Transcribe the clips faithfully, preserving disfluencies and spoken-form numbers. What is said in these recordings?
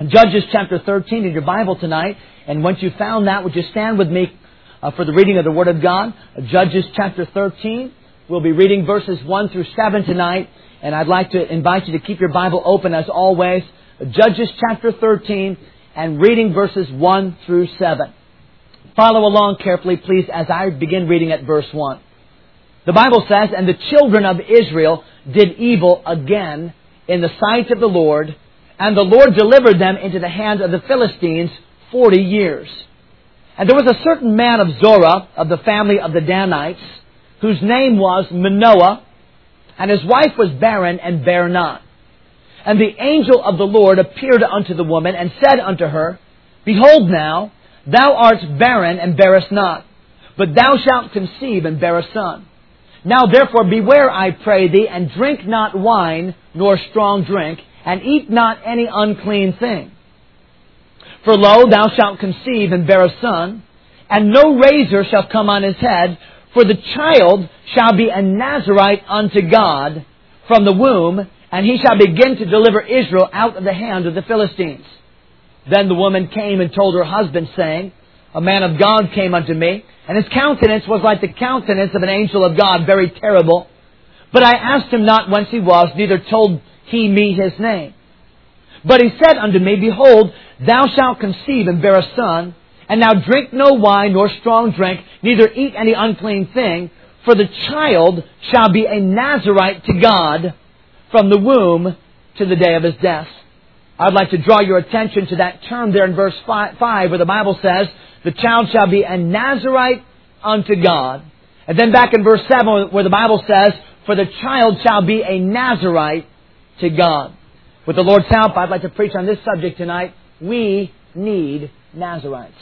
Judges chapter thirteen in your Bible tonight. And once you've found that, would you stand with me uh, for the reading of the Word of God? Judges chapter thirteen. We'll be reading verses one through seven tonight. And I'd like to invite you to keep your Bible open as always. Judges chapter thirteen and reading verses one through seven. Follow along carefully, please, as I begin reading at verse one. The Bible says, "And the children of Israel did evil again in the sight of the Lord, and the Lord delivered them into the hand of the Philistines forty years. And there was a certain man of Zorah, of the family of the Danites, whose name was Manoah, and his wife was barren and bare not. And the angel of the Lord appeared unto the woman, and said unto her, Behold now, thou art barren and bearest not, but thou shalt conceive and bear a son. Now therefore beware, I pray thee, and drink not wine, nor strong drink, and eat not any unclean thing. For lo, thou shalt conceive and bear a son, and no razor shall come on his head, for the child shall be a Nazarite unto God from the womb, and he shall begin to deliver Israel out of the hand of the Philistines. Then the woman came and told her husband, saying, A man of God came unto me, and his countenance was like the countenance of an angel of God, very terrible. But I asked him not whence he was, neither told he me his name. But he said unto me, Behold, thou shalt conceive and bear a son, and now drink no wine nor strong drink, neither eat any unclean thing, for the child shall be a Nazarite to God from the womb to the day of his death." I'd like to draw your attention to that term there in verse five, where the Bible says, the child shall be a Nazarite unto God. And then back in verse seven, where the Bible says, for the child shall be a Nazarite to God. With the Lord's help, I'd like to preach on this subject tonight. We need Nazarites.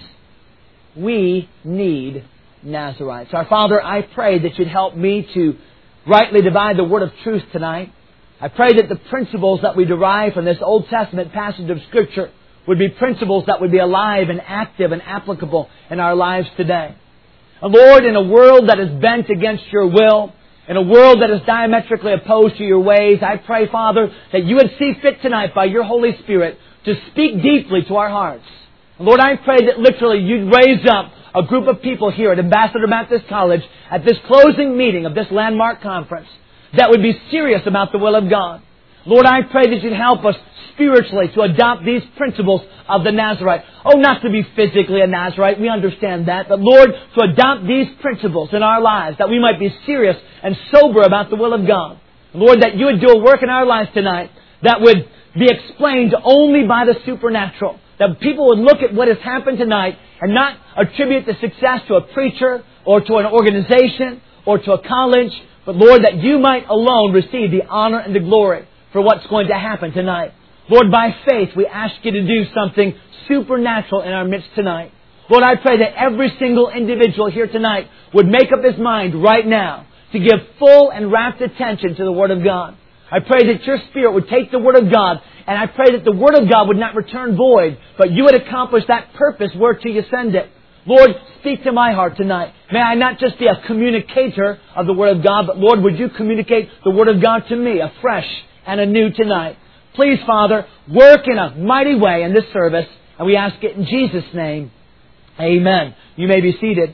We need Nazarites. Our Father, I pray that you'd help me to rightly divide the word of truth tonight. I pray that the principles that we derive from this Old Testament passage of Scripture would be principles that would be alive and active and applicable in our lives today. And Lord, in a world that is bent against your will, in a world that is diametrically opposed to your ways, I pray, Father, that you would see fit tonight by your Holy Spirit to speak deeply to our hearts. And Lord, I pray that literally you'd raise up a group of people here at Ambassador Baptist College at this closing meeting of this landmark conference that would be serious about the will of God. Lord, I pray that you'd help us spiritually to adopt these principles of the Nazarite. Oh, not to be physically a Nazarite, we understand that. But Lord, to adopt these principles in our lives, that we might be serious and sober about the will of God. Lord, that you would do a work in our lives tonight that would be explained only by the supernatural. That people would look at what has happened tonight and not attribute the success to a preacher or to an organization or to a college, but Lord, that you might alone receive the honor and the glory for what's going to happen tonight. Lord, by faith, we ask you to do something supernatural in our midst tonight. Lord, I pray that every single individual here tonight would make up his mind right now to give full and rapt attention to the Word of God. I pray that your Spirit would take the Word of God, and I pray that the Word of God would not return void, but you would accomplish that purpose whereto you send it. Lord, speak to my heart tonight. May I not just be a communicator of the Word of God, but Lord, would you communicate the Word of God to me afresh and anew tonight. Please, Father, work in a mighty way in this service, and we ask it in Jesus' name. Amen. You may be seated.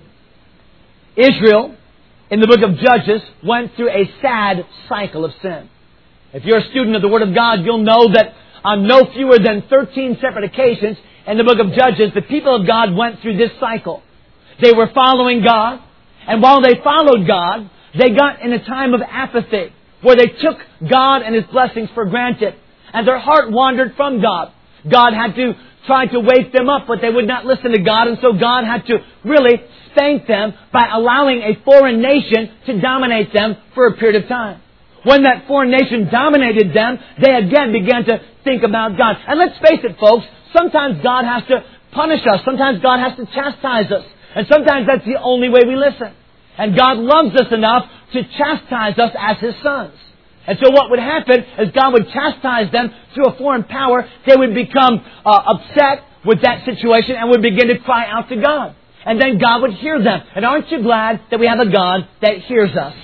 Israel, in the book of Judges, went through a sad cycle of sin. If you're a student of the Word of God, you'll know that on no fewer than thirteen separate occasions in the book of Judges, the people of God went through this cycle. They were following God, and while they followed God, they got in a time of apathy, where they took God and His blessings for granted, and their heart wandered from God. God had to try to wake them up, but they would not listen to God, and so God had to really spank them by allowing a foreign nation to dominate them for a period of time. When that foreign nation dominated them, they again began to think about God. And let's face it, folks, sometimes God has to punish us. Sometimes God has to chastise us. And sometimes that's the only way we listen. And God loves us enough to chastise us as His sons. And so what would happen is God would chastise them through a foreign power. They would become uh, upset with that situation and would begin to cry out to God. And then God would hear them. And aren't you glad that we have a God that hears us?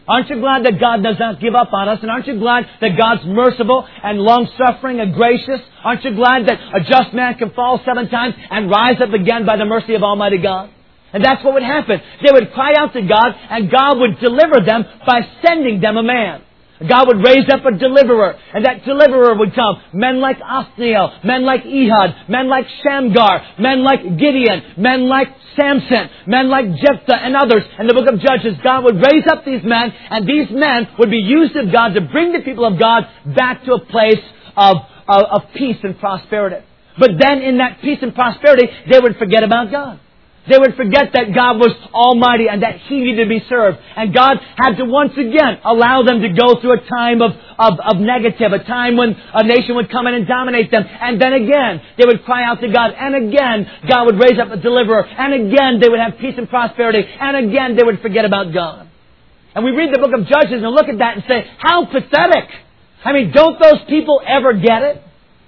Aren't you glad that God does not give up on us? And aren't you glad that God's merciful and long-suffering and gracious? Aren't you glad that a just man can fall seven times and rise up again by the mercy of Almighty God? And that's what would happen. They would cry out to God, and God would deliver them by sending them a man. God would raise up a deliverer, and that deliverer would come. Men like Othniel, men like Ehud, men like Shamgar, men like Gideon, men like Samson, men like Jephthah and others. In the book of Judges, God would raise up these men, and these men would be used of God to bring the people of God back to a place of, of, of peace and prosperity. But then in that peace and prosperity, they would forget about God. They would forget that God was almighty and that He needed to be served. And God had to once again allow them to go through a time of, of, of negative, a time when a nation would come in and dominate them. And then again, they would cry out to God. And again, God would raise up a deliverer. And again, they would have peace and prosperity. And again, they would forget about God. And we read the book of Judges and look at that and say, how pathetic. I mean, don't those people ever get it?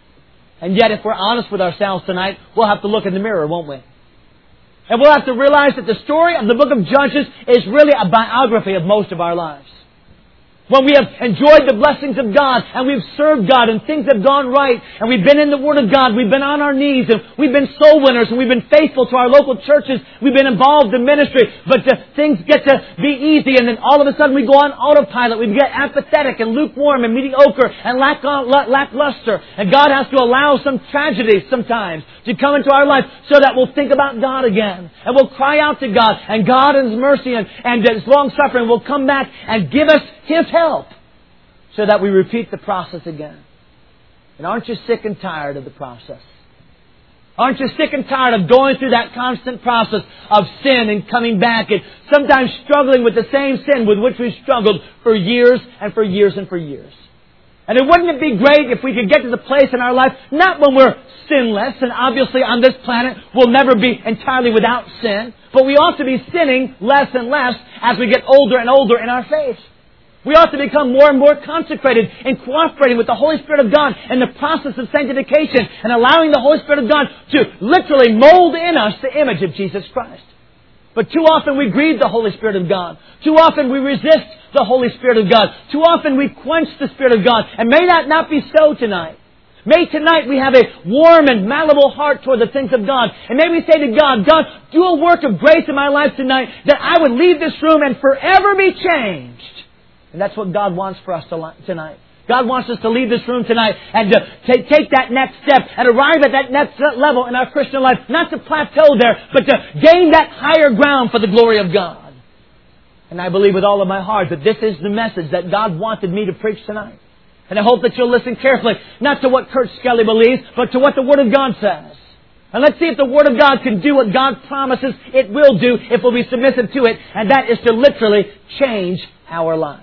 And yet, if we're honest with ourselves tonight, we'll have to look in the mirror, won't we? And we'll have to realize that the story of the book of Judges is really a biography of most of our lives. When we have enjoyed the blessings of God and we've served God and things have gone right and we've been in the Word of God, we've been on our knees and we've been soul winners and we've been faithful to our local churches, we've been involved in ministry, but uh, things get to be easy and then all of a sudden we go on autopilot, we get apathetic and lukewarm and mediocre and lack, lackluster. And God has to allow some tragedies sometimes to come into our life so that we'll think about God again. And we'll cry out to God, and God in His mercy and, and His long suffering will come back and give us His help so that we repeat the process again. And aren't you sick and tired of the process? Aren't you sick and tired of going through that constant process of sin and coming back and sometimes struggling with the same sin with which we've struggled for years and for years and for years? And it wouldn't it be great if we could get to the place in our life, not when we're sinless, and obviously on this planet we'll never be entirely without sin, but we ought to be sinning less and less as we get older and older in our faith. We ought to become more and more consecrated in cooperating with the Holy Spirit of God in the process of sanctification and allowing the Holy Spirit of God to literally mold in us the image of Jesus Christ. But too often we grieve the Holy Spirit of God. Too often we resist the Holy Spirit of God. Too often we quench the Spirit of God. And may that not be so tonight. May tonight we have a warm and malleable heart toward the things of God. And may we say to God, God, do a work of grace in my life tonight that I would leave this room and forever be changed. And that's what God wants for us tonight. God wants us to leave this room tonight and to take, take that next step and arrive at that next level in our Christian life. Not to plateau there, but to gain that higher ground for the glory of God. And I believe with all of my heart that this is the message that God wanted me to preach tonight. And I hope that you'll listen carefully, not to what Kurt Skelly believes, but to what the Word of God says. And let's see if the Word of God can do what God promises it will do if we'll be submissive to it. And that is to literally change our lives.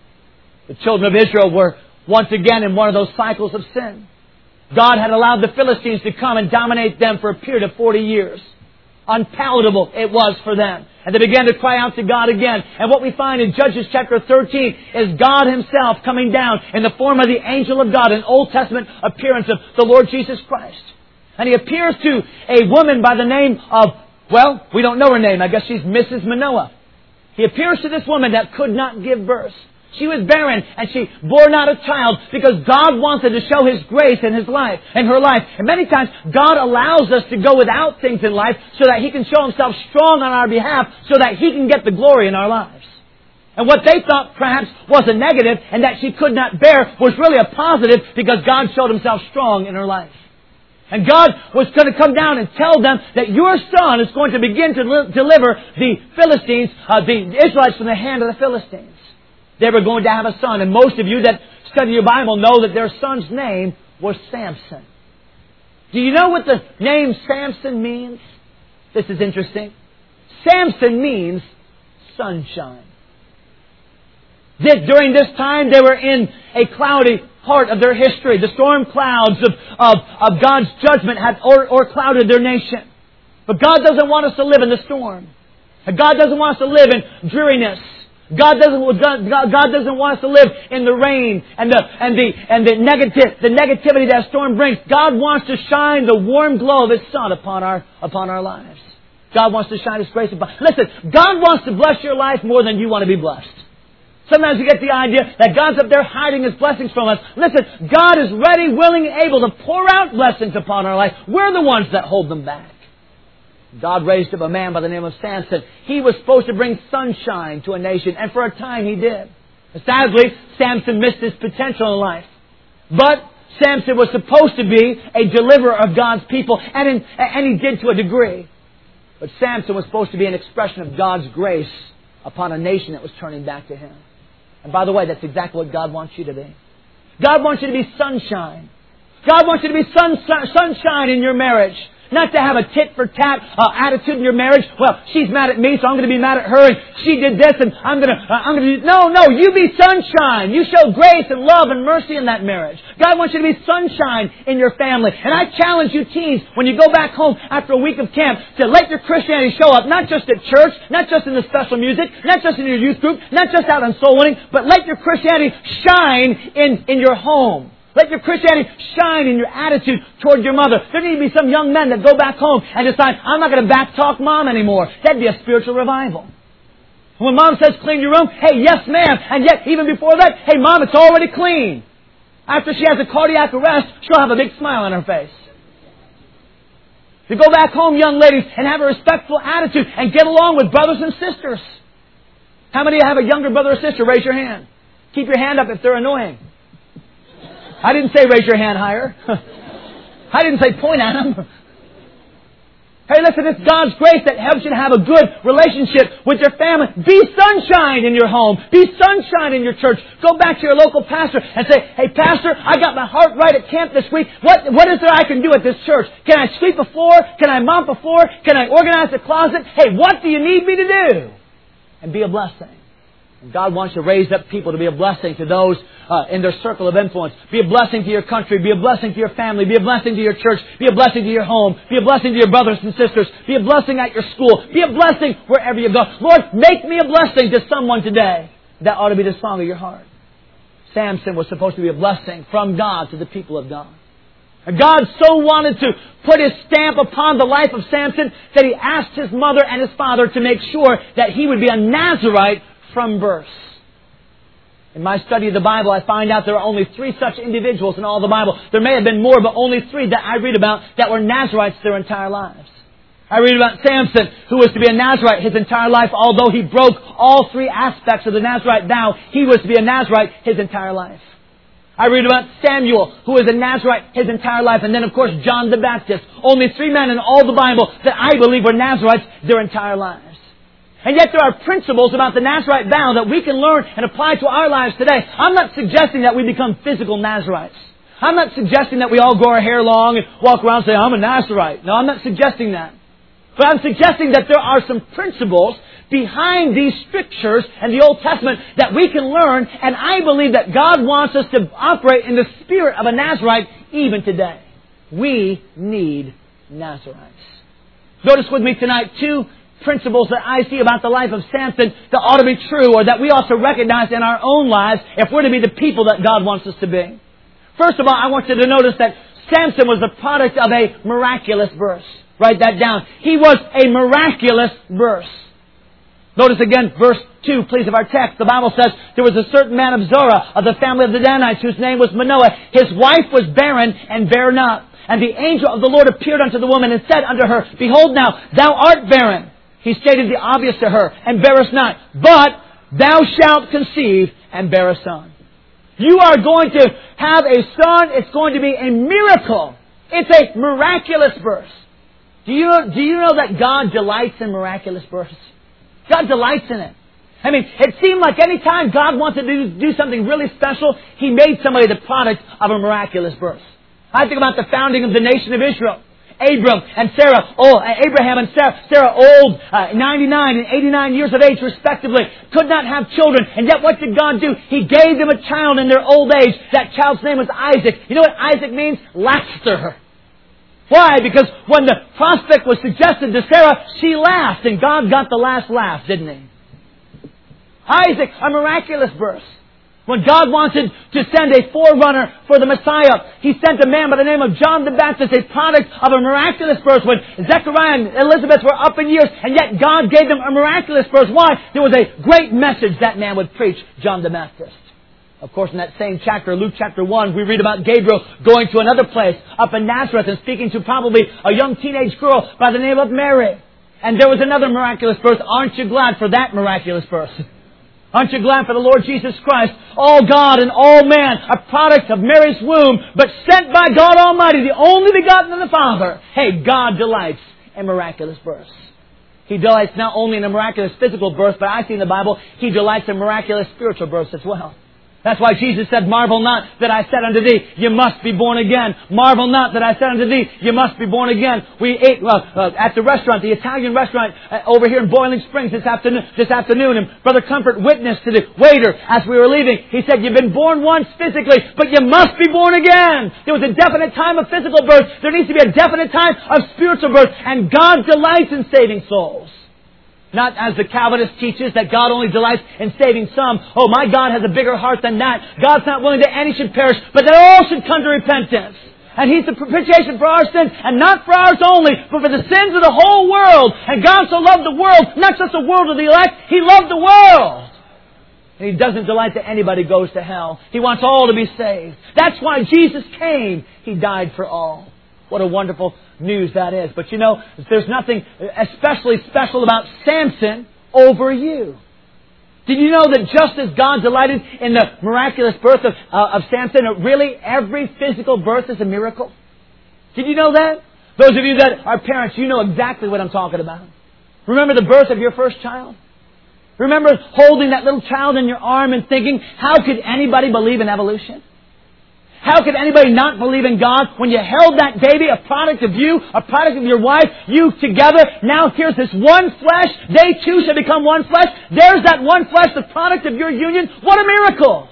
The children of Israel were once again in one of those cycles of sin. God had allowed the Philistines to come and dominate them for a period of forty years. Unpalatable it was for them. And they began to cry out to God again. And what we find in Judges chapter thirteen is God Himself coming down in the form of the angel of God, an Old Testament appearance of the Lord Jesus Christ. And He appears to a woman by the name of, well, we don't know her name. I guess she's Missus Manoah. He appears to this woman that could not give birth. She was barren and she bore not a child because God wanted to show His grace in His life, in her life. And many times God allows us to go without things in life so that He can show Himself strong on our behalf so that He can get the glory in our lives. And what they thought perhaps was a negative and that she could not bear was really a positive because God showed Himself strong in her life. And God was going to come down and tell them that your son is going to begin to li- deliver the Philistines, uh, the Israelites from the hand of the Philistines. They were going to have a son. And most of you that study your Bible know that their son's name was Samson. Do you know what the name Samson means? This is interesting. Samson means sunshine. This, during this time, they were in a cloudy part of their history. The storm clouds of, of, of God's judgment had or, or clouded their nation. But God doesn't want us to live in the storm. And God doesn't want us to live in dreariness. God doesn't, God, God doesn't want us to live in the rain and the, and the, and the negative, the negativity that storm brings. God wants to shine the warm glow of His sun upon our, upon our lives. God wants to shine His grace upon. Listen, God wants to bless your life more than you want to be blessed. Sometimes we get the idea that God's up there hiding His blessings from us. Listen, God is ready, willing, and able to pour out blessings upon our life. We're the ones that hold them back. God raised up a man by the name of Samson. He was supposed to bring sunshine to a nation, and for a time He did. Sadly, Samson missed his potential in life. But Samson was supposed to be a deliverer of God's people, and, in, and he did to a degree. But Samson was supposed to be an expression of God's grace upon a nation that was turning back to Him. And by the way, that's exactly what God wants you to be. God wants you to be sunshine. God wants you to be sun, sunshine in your marriage. Not to have a tit-for-tat uh, attitude in your marriage. Well, she's mad at me, so I'm going to be mad at her, and she did this, and I'm going to... Uh, I'm going to. No, no, you be sunshine. You show grace and love and mercy in that marriage. God wants you to be sunshine in your family. And I challenge you teens, when you go back home after a week of camp, to let your Christianity show up, not just at church, not just in the special music, not just in your youth group, not just out on soul winning, but let your Christianity shine in, in your home. Let your Christianity shine in your attitude toward your mother. There need to be some young men that go back home and decide, I'm not going to backtalk Mom anymore. That'd be a spiritual revival. When Mom says clean your room, hey, yes ma'am. And yet, even before that, hey Mom, it's already clean. After she has a cardiac arrest, she'll have a big smile on her face. To go back home, young ladies, and have a respectful attitude and get along with brothers and sisters. How many have a younger brother or sister? Raise your hand. Keep your hand up if they're annoying. I didn't say raise your hand higher. I didn't say point at them. Hey, listen, it's God's grace that helps you to have a good relationship with your family. Be sunshine in your home. Be sunshine in your church. Go back to your local pastor and say, hey, pastor, I got my heart right at camp this week. What, what is there I can do at this church? Can I sweep a floor? Can I mop a floor? Can I organize the closet? Hey, what do you need me to do? And be a blessing. And God wants to raise up people to be a blessing to those uh, in their circle of influence. Be a blessing to your country. Be a blessing to your family. Be a blessing to your church. Be a blessing to your home. Be a blessing to your brothers and sisters. Be a blessing at your school. Be a blessing wherever you go. Lord, make me a blessing to someone today. That ought to be the song of your heart. Samson was supposed to be a blessing from God to the people of God. And God so wanted to put His stamp upon the life of Samson that He asked his mother and his father to make sure that he would be a Nazirite from birth. In my study of the Bible, I find out there are only three such individuals in all the Bible. There may have been more, but only three that I read about that were Nazirites their entire lives. I read about Samson, who was to be a Nazirite his entire life. Although he broke all three aspects of the Nazirite vow, he was to be a Nazirite his entire life. I read about Samuel, who was a Nazirite his entire life. And then, of course, John the Baptist. Only three men in all the Bible that I believe were Nazirites their entire lives. And yet there are principles about the Nazirite vow that we can learn and apply to our lives today. I'm not suggesting that we become physical Nazirites. I'm not suggesting that we all grow our hair long and walk around and say, I'm a Nazirite. No, I'm not suggesting that. But I'm suggesting that there are some principles behind these strictures and the Old Testament that we can learn, and I believe that God wants us to operate in the spirit of a Nazirite even today. We need Nazirites. Notice with me tonight two principles that I see about the life of Samson that ought to be true, or that we ought to recognize in our own lives if we're to be the people that God wants us to be. First of all, I want you to notice that Samson was the product of a miraculous birth. Write that down. He was a miraculous birth. Notice again verse two, please, of our text. The Bible says, there was a certain man of Zorah of the family of the Danites, whose name was Manoah. His wife was barren and bare not. And the angel of the Lord appeared unto the woman and said unto her, Behold now, thou art barren. He stated the obvious to her, and bearest not. But thou shalt conceive and bear a son. You are going to have a son. It's going to be a miracle. It's a miraculous birth. Do you, do you know that God delights in miraculous births? God delights in it. I mean, it seemed like any time God wanted to do, do something really special, He made somebody the product of a miraculous birth. I think about the founding of the nation of Israel. Abram and Sarah, old, Abraham and Sarah, Sarah old, uh, ninety-nine and eighty-nine years of age respectively, could not have children. And yet what did God do? He gave them a child in their old age. That child's name was Isaac. You know what Isaac means? Laughter. Why? Because when the prospect was suggested to Sarah, she laughed, and God got the last laugh, didn't He? Isaac, a miraculous birth. When God wanted to send a forerunner for the Messiah, He sent a man by the name of John the Baptist, a product of a miraculous birth. When Zechariah and Elizabeth were up in years, and yet God gave them a miraculous birth. Why? There was a great message that man would preach, John the Baptist. Of course, in that same chapter, Luke chapter one, we read about Gabriel going to another place up in Nazareth and speaking to probably a young teenage girl by the name of Mary. And there was another miraculous birth. Aren't you glad for that miraculous birth? Aren't you glad for the Lord Jesus Christ, all God and all man, a product of Mary's womb, but sent by God Almighty, the only begotten of the Father? Hey, God delights in miraculous births. He delights not only in a miraculous physical birth, but I see in the Bible, He delights in miraculous spiritual births as well. That's why Jesus said, marvel not that I said unto thee, you must be born again. Marvel not that I said unto thee, you must be born again. We ate uh, uh, at the restaurant, the Italian restaurant uh, over here in Boiling Springs this afternoon, this afternoon, and Brother Comfort witnessed to the waiter as we were leaving. He said, you've been born once physically, but you must be born again. There was a definite time of physical birth. There needs to be a definite time of spiritual birth, and God delights in saving souls. Not as the Calvinist teaches that God only delights in saving some. Oh, my God has a bigger heart than that. God's not willing that any should perish, but that all should come to repentance. And He's the propitiation for our sins, and not for ours only, but for the sins of the whole world. And God so loved the world, not just the world of the elect, He loved the world. And He doesn't delight that anybody goes to hell. He wants all to be saved. That's why Jesus came. He died for all. What a wonderful news that is. But you know, there's nothing especially special about Samson over you. Did you know that just as God delighted in the miraculous birth of, uh, of Samson, really every physical birth is a miracle? Did you know that? Those of you that are parents, you know exactly what I'm talking about. Remember the birth of your first child? Remember holding that little child in your arm and thinking, how could anybody believe in evolution? How could anybody not believe in God when you held that baby, a product of you, a product of your wife, you together? Now here's this one flesh. They two shall become one flesh. There's that one flesh, the product of your union. What a miracle!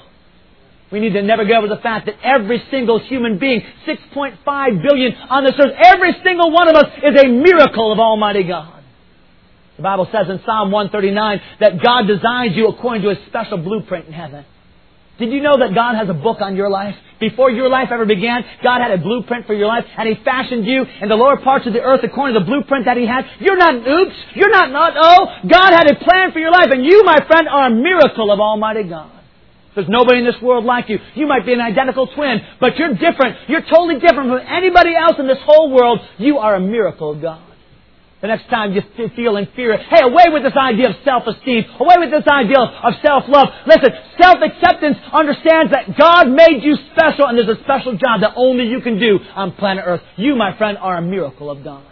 We need to never get over the fact that every single human being, six point five billion on this earth, every single one of us is a miracle of Almighty God. The Bible says in Psalm one thirty-nine that God designed you according to His special blueprint in heaven. Did you know that God has a book on your life? Before your life ever began, God had a blueprint for your life, and He fashioned you in the lower parts of the earth according to the blueprint that He had. You're not an oops. You're not not oh. God had a plan for your life, and you, my friend, are a miracle of Almighty God. There's nobody in this world like you. You might be an identical twin, but you're different. You're totally different from anybody else in this whole world. You are a miracle of God. The next time you feel inferior, hey, away with this idea of self-esteem. Away with this idea of self-love. Listen, self-acceptance understands that God made you special, and there's a special job that only you can do on planet Earth. You, my friend, are a miracle of God.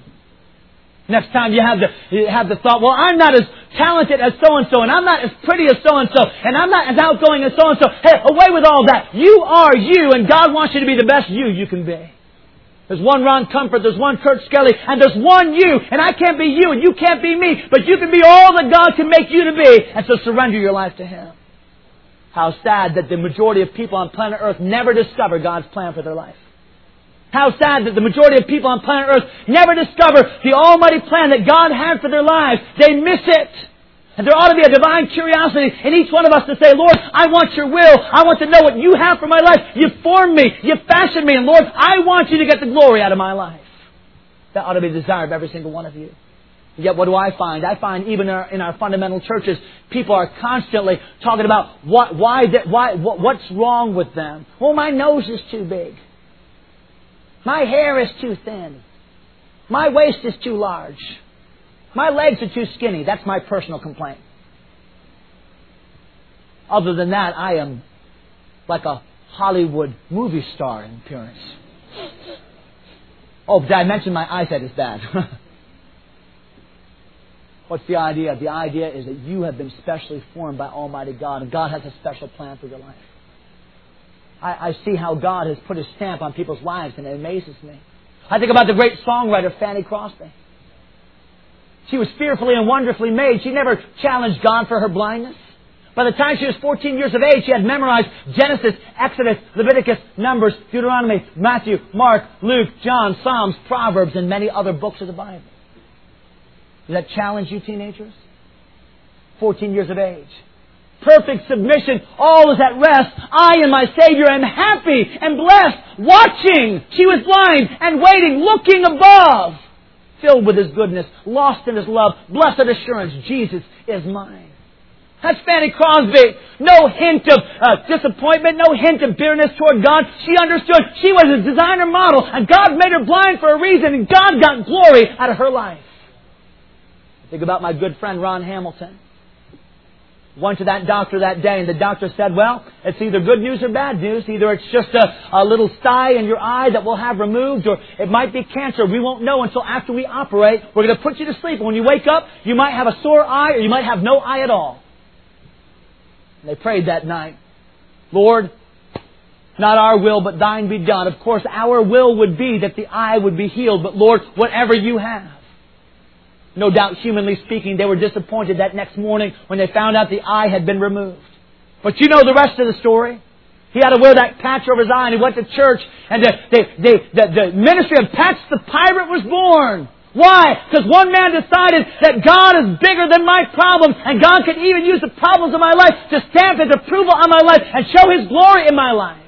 Next time you have the you have the thought, well, I'm not as talented as so-and-so, and I'm not as pretty as so-and-so, and I'm not as outgoing as so-and-so. Hey, away with all that. You are you, and God wants you to be the best you you can be. There's one Ron Comfort, there's one Kurt Skelly, and there's one you, and I can't be you, and you can't be me, but you can be all that God can make you to be, and so surrender your life to Him. How sad that the majority of people on planet Earth never discover God's plan for their life. How sad that the majority of people on planet Earth never discover the almighty plan that God had for their lives. They miss it. And there ought to be a divine curiosity in each one of us to say, Lord, I want your will. I want to know what you have for my life. You formed me. You fashioned me. And Lord, I want you to get the glory out of my life. That ought to be the desire of every single one of you. Yet what do I find? I find even in our, in our fundamental churches, people are constantly talking about what, why, why, what, what's wrong with them. Well, my nose is too big. My hair is too thin. My waist is too large. My legs are too skinny. That's my personal complaint. Other than that, I am like a Hollywood movie star in appearance. Oh, did I mention my eyesight is bad? What's the idea? The idea is that you have been specially formed by Almighty God, and God has a special plan for your life. I, I see how God has put His stamp on people's lives, and it amazes me. I think about the great songwriter Fanny Crosby. She was fearfully and wonderfully made. She never challenged God for her blindness. By the time she was fourteen years of age, she had memorized Genesis, Exodus, Leviticus, Numbers, Deuteronomy, Matthew, Mark, Luke, John, Psalms, Proverbs, and many other books of the Bible. Does that challenge you teenagers? fourteen years of age. perfect submission, all is at rest. I and my Savior am happy and blessed, watching. She was blind and waiting, looking above, filled with His goodness, lost in His love, blessed assurance, Jesus is mine. That's Fanny Crosby. No hint of uh, disappointment, no hint of bitterness toward God. She understood she was a designer model, and God made her blind for a reason, and God got glory out of her life. Think about my good friend Ron Hamilton. Went to that doctor that day, and the doctor said, well, it's either good news or bad news. Either it's just a, a little sty in your eye that we'll have removed, or it might be cancer. We won't know until after we operate. We're going to put you to sleep. And when you wake up, you might have a sore eye, or you might have no eye at all. And they prayed that night, Lord, not our will, but Thine be done. Of course, our will would be that the eye would be healed, but Lord, whatever You have. No doubt, humanly speaking, they were disappointed that next morning when they found out the eye had been removed. But you know the rest of the story. He had to wear that patch over his eye, and he went to church, and the, the, the, the, the ministry of Patch the Pirate was born. Why? Because one man decided that God is bigger than my problems, and God can even use the problems of my life to stamp His approval on my life and show His glory in my life.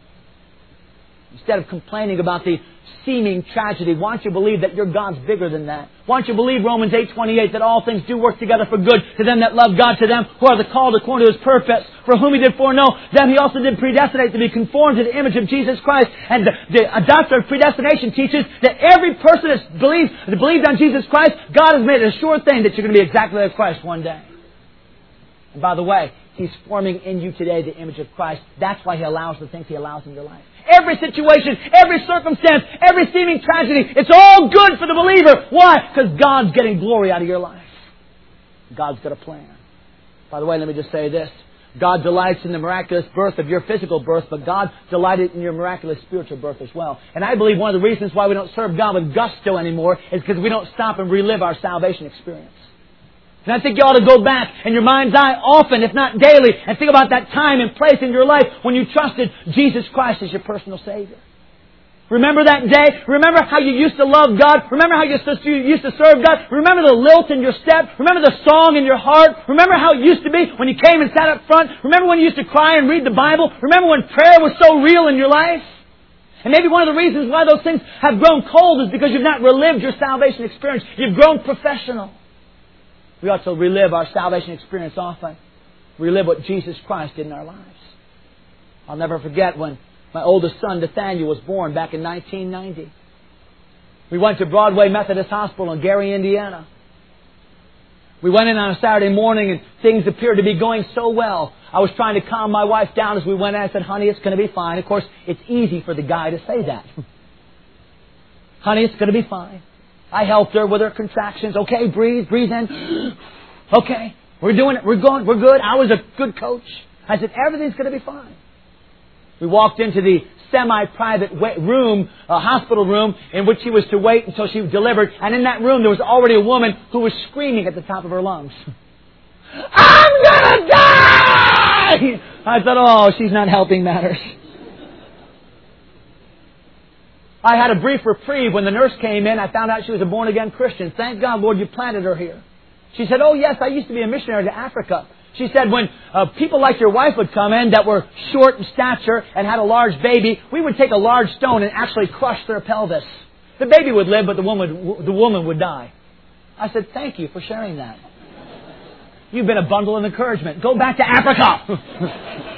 Instead of complaining about the seeming tragedy, why don't you believe that your God's bigger than that? Why don't you believe Romans eight twenty-eight, that all things do work together for good to them that love God, to them who are the called according to His purpose, for whom He did foreknow, them He also did predestinate to be conformed to the image of Jesus Christ. And the, the a doctrine of predestination teaches that every person that believes, that believed on Jesus Christ, God has made it a sure thing that you're going to be exactly like Christ one day. And by the way, He's forming in you today the image of Christ. That's why He allows the things He allows in your life. Every situation, every circumstance, every seeming tragedy, it's all good for the believer. Why? Because God's getting glory out of your life. God's got a plan. By the way, let me just say this. God delights in the miraculous birth of your physical birth, but God delighted in your miraculous spiritual birth as well. And I believe one of the reasons why we don't serve God with gusto anymore is because we don't stop and relive our salvation experience. And I think you ought to go back in your mind's eye often, if not daily, and think about that time and place in your life when you trusted Jesus Christ as your personal Savior. Remember that day? Remember how you used to love God? Remember how you used to serve God? Remember the lilt in your step? Remember the song in your heart? Remember how it used to be when you came and sat up front? Remember when you used to cry and read the Bible? Remember when prayer was so real in your life? And maybe one of the reasons why those things have grown cold is because you've not relived your salvation experience. You've grown professional. We ought to relive our salvation experience often. Relive what Jesus Christ did in our lives. I'll never forget when my oldest son, Nathaniel, was born back in nineteen ninety. We went to Broadway Methodist Hospital in Gary, Indiana. We went in on a Saturday morning and things appeared to be going so well. I was trying to calm my wife down as we went in. I said, honey, it's going to be fine. Of course, it's easy for the guy to say that. Honey, it's going to be fine. I helped her with her contractions. Okay, breathe, breathe in. Okay, we're doing it. We're going. We're good. I was a good coach. I said, everything's going to be fine. We walked into the semi-private room, a hospital room, in which she was to wait until she delivered. And in that room, there was already a woman who was screaming at the top of her lungs. I'm going to die! I thought, oh, she's not helping matters. I had a brief reprieve when the nurse came in. I found out she was a born-again Christian. Thank God, Lord, you planted her here. She said, oh, yes, I used to be a missionary to Africa. She said when uh, people like your wife would come in that were short in stature and had a large baby, we would take a large stone and actually crush their pelvis. The baby would live, but the woman, the woman would die. I said, thank you for sharing that. You've been a bundle of encouragement. Go back to Africa.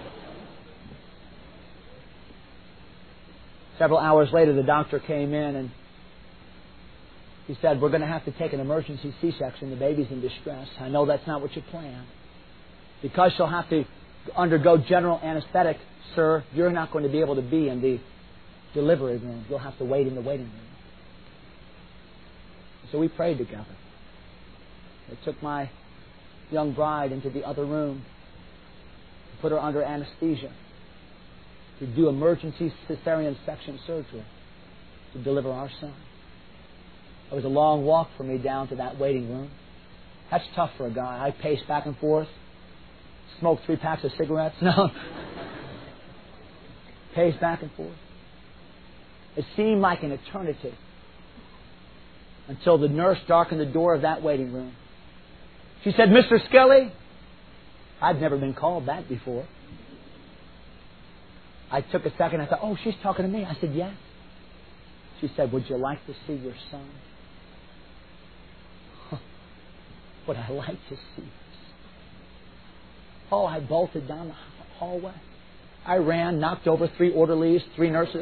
Several hours later, the doctor came in and he said, we're going to have to take an emergency C-section. The baby's in distress. I know that's not what you planned. Because she'll have to undergo general anesthetic, sir, you're not going to be able to be in the delivery room. You'll have to wait in the waiting room. So we prayed together. They took my young bride into the other room, put her under anesthesia, to do emergency cesarean section surgery to deliver our son. It was a long walk for me down to that waiting room. That's tough for a guy. I paced back and forth, smoked three packs of cigarettes. No. Paced back and forth. It seemed like an eternity until the nurse darkened the door of that waiting room. She said, Mister Skelly, I'd never been called that before. I took a second. I thought, oh, she's talking to me. I said, yes. She said, would you like to see your son? Would I like to see this? Oh, I bolted down the hallway. I ran, knocked over three orderlies, three nurses.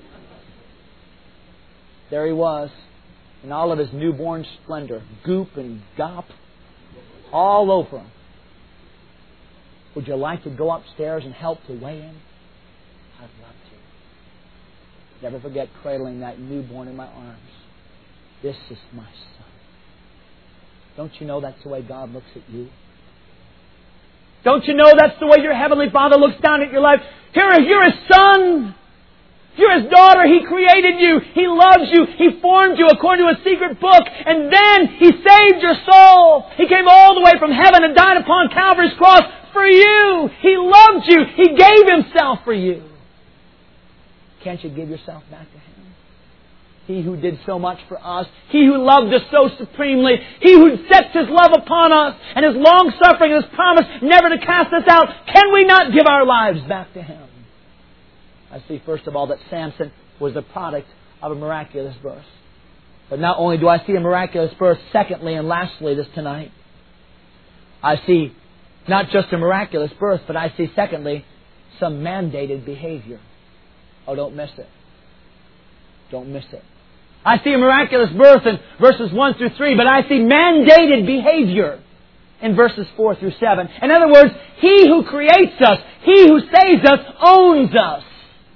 There he was, in all of his newborn splendor, goop and gop, all over him. Would you like to go upstairs and help to weigh him? I'd love to. Never forget cradling that newborn in my arms. This is my son. Don't you know that's the way God looks at you? Don't you know that's the way your Heavenly Father looks down at your life? Here, you're His son. You're His daughter. He created you. He loves you. He formed you according to a secret book. And then He saved your soul. He came all the way from heaven and died upon Calvary's cross for you. He loved you. He gave Himself for you. Can't you give yourself back to Him? He who did so much for us. He who loved us so supremely. He who sets His love upon us and His long-suffering and His promise never to cast us out. Can we not give our lives back to Him? I see, first of all, that Samson was the product of a miraculous birth. But not only do I see a miraculous birth, secondly and lastly this tonight, I see not just a miraculous birth, but I see, secondly, some mandated behavior. Oh, don't miss it. Don't miss it. I see a miraculous birth in verses one through three, but I see mandated behavior in verses four through seven. In other words, He who creates us, He who saves us, owns us.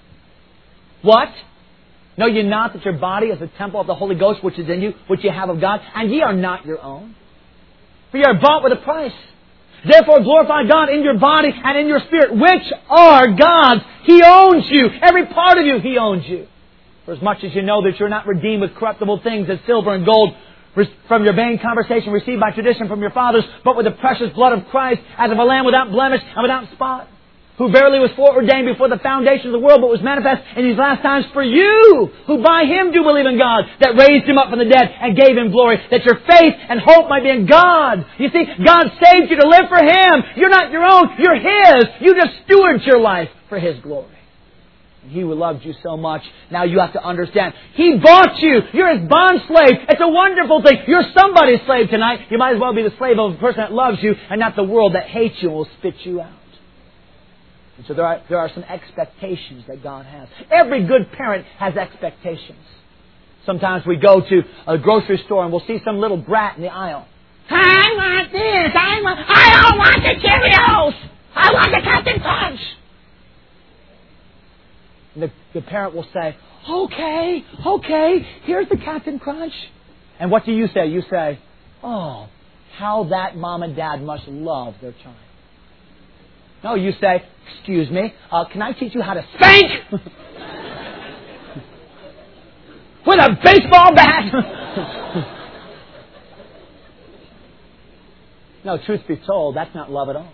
What? Know ye not that your body is the temple of the Holy Ghost which is in you, which ye have of God, and ye are not your own? For ye are bought with a price. Therefore glorify God in your body and in your spirit, which are God's. He owns you. Every part of you, He owns you. For as much as you know that you're not redeemed with corruptible things as silver and gold from your vain conversation received by tradition from your fathers, but with the precious blood of Christ, as of a lamb without blemish and without spot, who verily was foreordained before the foundation of the world, but was manifest in these last times for you, who by Him do believe in God, that raised Him up from the dead and gave Him glory, that your faith and hope might be in God. You see, God saved you to live for Him. You're not your own. You're His. You just steward your life for His glory. He who loved you so much, now you have to understand, He bought you. You're His bond slave. It's a wonderful thing. You're somebody's slave tonight. You might as well be the slave of a person that loves you and not the world that hates you and will spit you out. And so there are, there are some expectations that God has. Every good parent has expectations. Sometimes we go to a grocery store and we'll see some little brat in the aisle. I want this. I want, I don't want the Cheerios. I want the Captain Crunch. And the, the parent will say, okay, okay, here's the Captain Crunch. And what do you say? You say, oh, how that mom and dad must love their child. No, you say, excuse me, uh, can I teach you how to spank? With a baseball bat? No, truth be told, that's not love at all.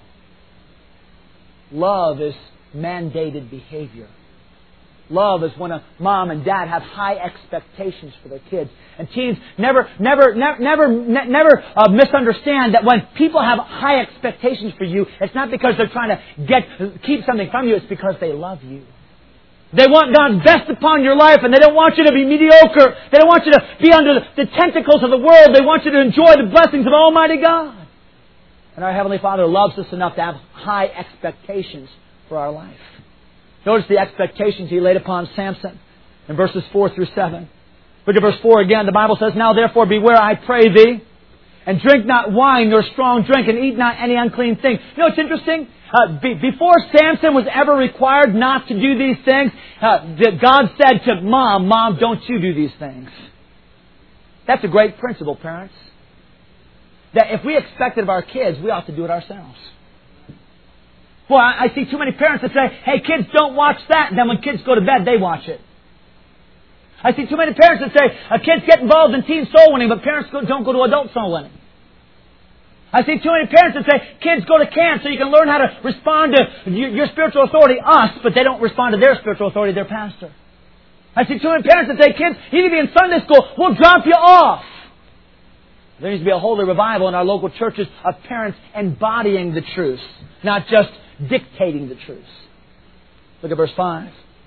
Love is mandated behavior. Love is when a mom and dad have high expectations for their kids. And teens, never, never, never, never, never uh, misunderstand that when people have high expectations for you, it's not because they're trying to get keep something from you. It's because they love you. They want God's best upon your life, and they don't want you to be mediocre. They don't want you to be under the tentacles of the world. They want you to enjoy the blessings of Almighty God. And our Heavenly Father loves us enough to have high expectations for our life. Notice the expectations He laid upon Samson in verses four through seven. Look at verse four again. The Bible says, now therefore beware, I pray thee, and drink not wine nor strong drink, and eat not any unclean thing. You know, it's interesting. Uh, be, before Samson was ever required not to do these things, uh, God said to Mom, Mom, don't you do these things. That's a great principle, parents. That if we expect it of our kids, we ought to do it ourselves. Well, I see too many parents that say, hey, kids, don't watch that. And then when kids go to bed, they watch it. I see too many parents that say, uh, kids get involved in teen soul winning, but parents don't go to adult soul winning. I see too many parents that say, kids go to camp so you can learn how to respond to your, your spiritual authority, us, but they don't respond to their spiritual authority, their pastor. I see too many parents that say, kids, you need to be in Sunday school, we'll drop you off. There needs to be a holy revival in our local churches of parents embodying the truth, not just dictating the truth. Look at verse five.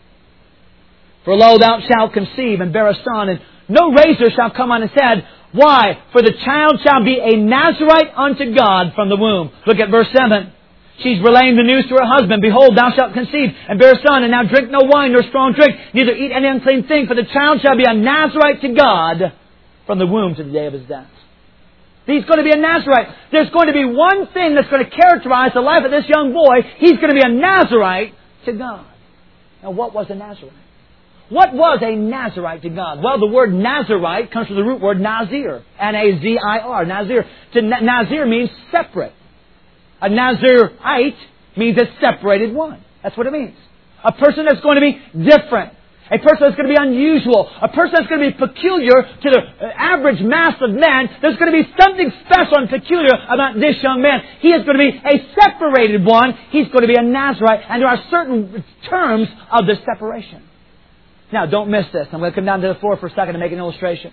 For lo, thou shalt conceive and bear a son, and no razor shall come on his head. Why? For the child shall be a Nazarite unto God from the womb. Look at verse seven. She's relaying the news to her husband. Behold, thou shalt conceive and bear a son, and now drink no wine nor strong drink, neither eat any unclean thing, for the child shall be a Nazarite to God from the womb to the day of his death. He's going to be a Nazarite. There's going to be one thing that's going to characterize the life of this young boy. He's going to be a Nazarite to God. Now, what was a Nazarite? What was a Nazarite to God? Well, the word Nazarite comes from the root word Nazir. N A Z I R. Nazir. To Nazir means separate. A Nazirite means a separated one. That's what it means. A person that's going to be different. A person that's going to be unusual. A person that's going to be peculiar to the average mass of men. There's going to be something special and peculiar about this young man. He is going to be a separated one. He's going to be a Nazarite. And there are certain terms of this separation. Now, don't miss this. I'm going to come down to the floor for a second to make an illustration.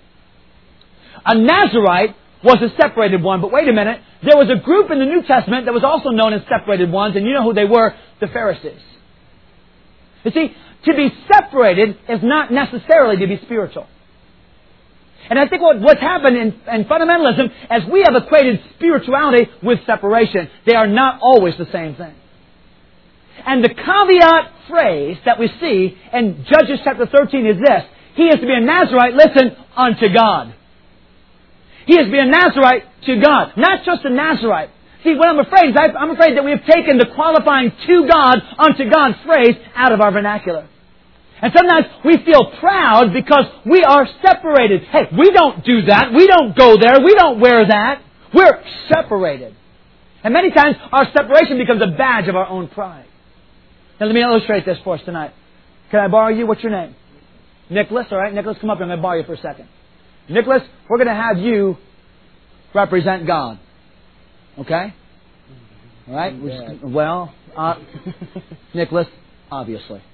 A Nazarite was a separated one. But wait a minute. There was a group in the New Testament that was also known as separated ones. And you know who they were? The Pharisees. You see, to be separated is not necessarily to be spiritual. And I think what, what's happened in, in fundamentalism is we have equated spirituality with separation. They are not always the same thing. And the caveat phrase that we see in Judges chapter thirteen is this. He is to be a Nazarite, listen, unto God. He is to be a Nazarite to God. Not just a Nazarite. See, what I'm afraid is I'm afraid that we have taken the qualifying to God, unto God phrase out of our vernacular. And sometimes we feel proud because we are separated. Hey, we don't do that. We don't go there. We don't wear that. We're separated. And many times our separation becomes a badge of our own pride. Now let me illustrate this for us tonight. Can I borrow you? What's your name? Nicholas. All right, Nicholas, come up here. I'm going to borrow you for a second. Nicholas, we're going to have you represent God. Okay? All right? Yeah. Well, uh, Nicholas, obviously.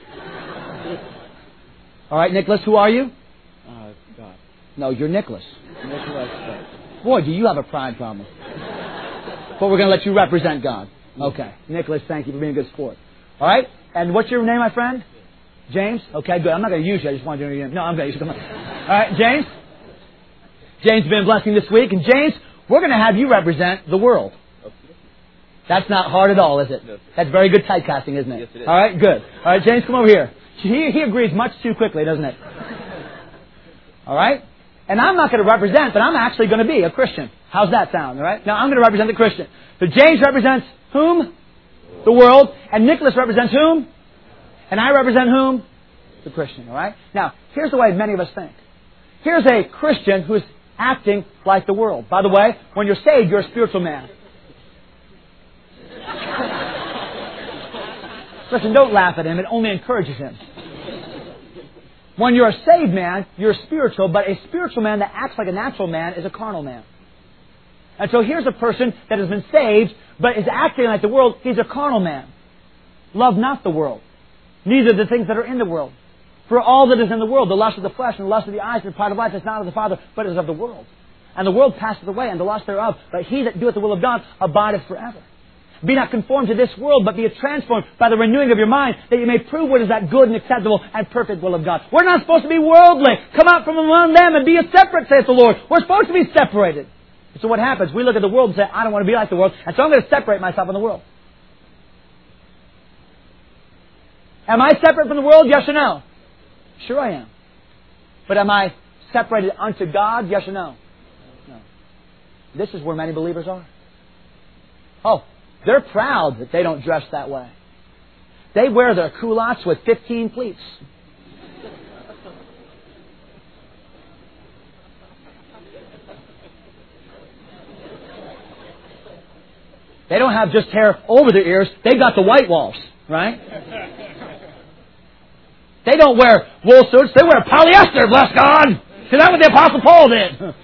All right, Nicholas, who are you? Uh, God. No, you're Nicholas. Nicholas. Boy, do you have a pride problem. But we're going to let you represent God. Okay. Nicholas, thank you for being a good sport. All right? And what's your name, my friend? James? Okay, good. I'm not going to use you. I just wanted to know you. No, I'm going to use you. Come on. All right, James? James has been a blessing this week. And James, we're going to have you represent the world. That's not hard at all, is it? No. That's very good typecasting, isn't it? Yes, it is. All right, good. All right, James, come over here. He, he agrees much too quickly, doesn't it? All right? And I'm not going to represent, but I'm actually going to be a Christian. How's that sound? All right? Now, I'm going to represent the Christian. So James represents whom? The world. And Nicholas represents whom? And I represent whom? The Christian. All right? Now, here's the way many of us think. Here's a Christian who's acting like the world. By the way, when you're saved, you're a spiritual man. Listen, don't laugh at him. It only encourages him. When you're a saved man, you're spiritual, but a spiritual man that acts like a natural man is a carnal man. And so here's a person that has been saved, but is acting like the world. He's a carnal man. Love not the world, neither the things that are in the world. For all that is in the world, the lust of the flesh and the lust of the eyes and the pride of life is not of the Father, but is of the world. And the world passeth away, and the lust thereof. But he that doeth the will of God abideth forever. Be not conformed to this world, but be transformed by the renewing of your mind, that you may prove what is that good and acceptable and perfect will of God. We're not supposed to be worldly. Come out from among them and be a separate, saith the Lord. We're supposed to be separated. So what happens? We look at the world and say, I don't want to be like the world, and so I'm going to separate myself from the world. Am I separate from the world? Yes or no? Sure I am. But am I separated unto God? Yes or no? No. This is where many believers are. Oh, they're proud that they don't dress that way. They wear their culottes with fifteen pleats. They don't have just hair over their ears. They got the white walls, right? They don't wear wool suits. They wear polyester, bless God. Because that's what the Apostle Paul did.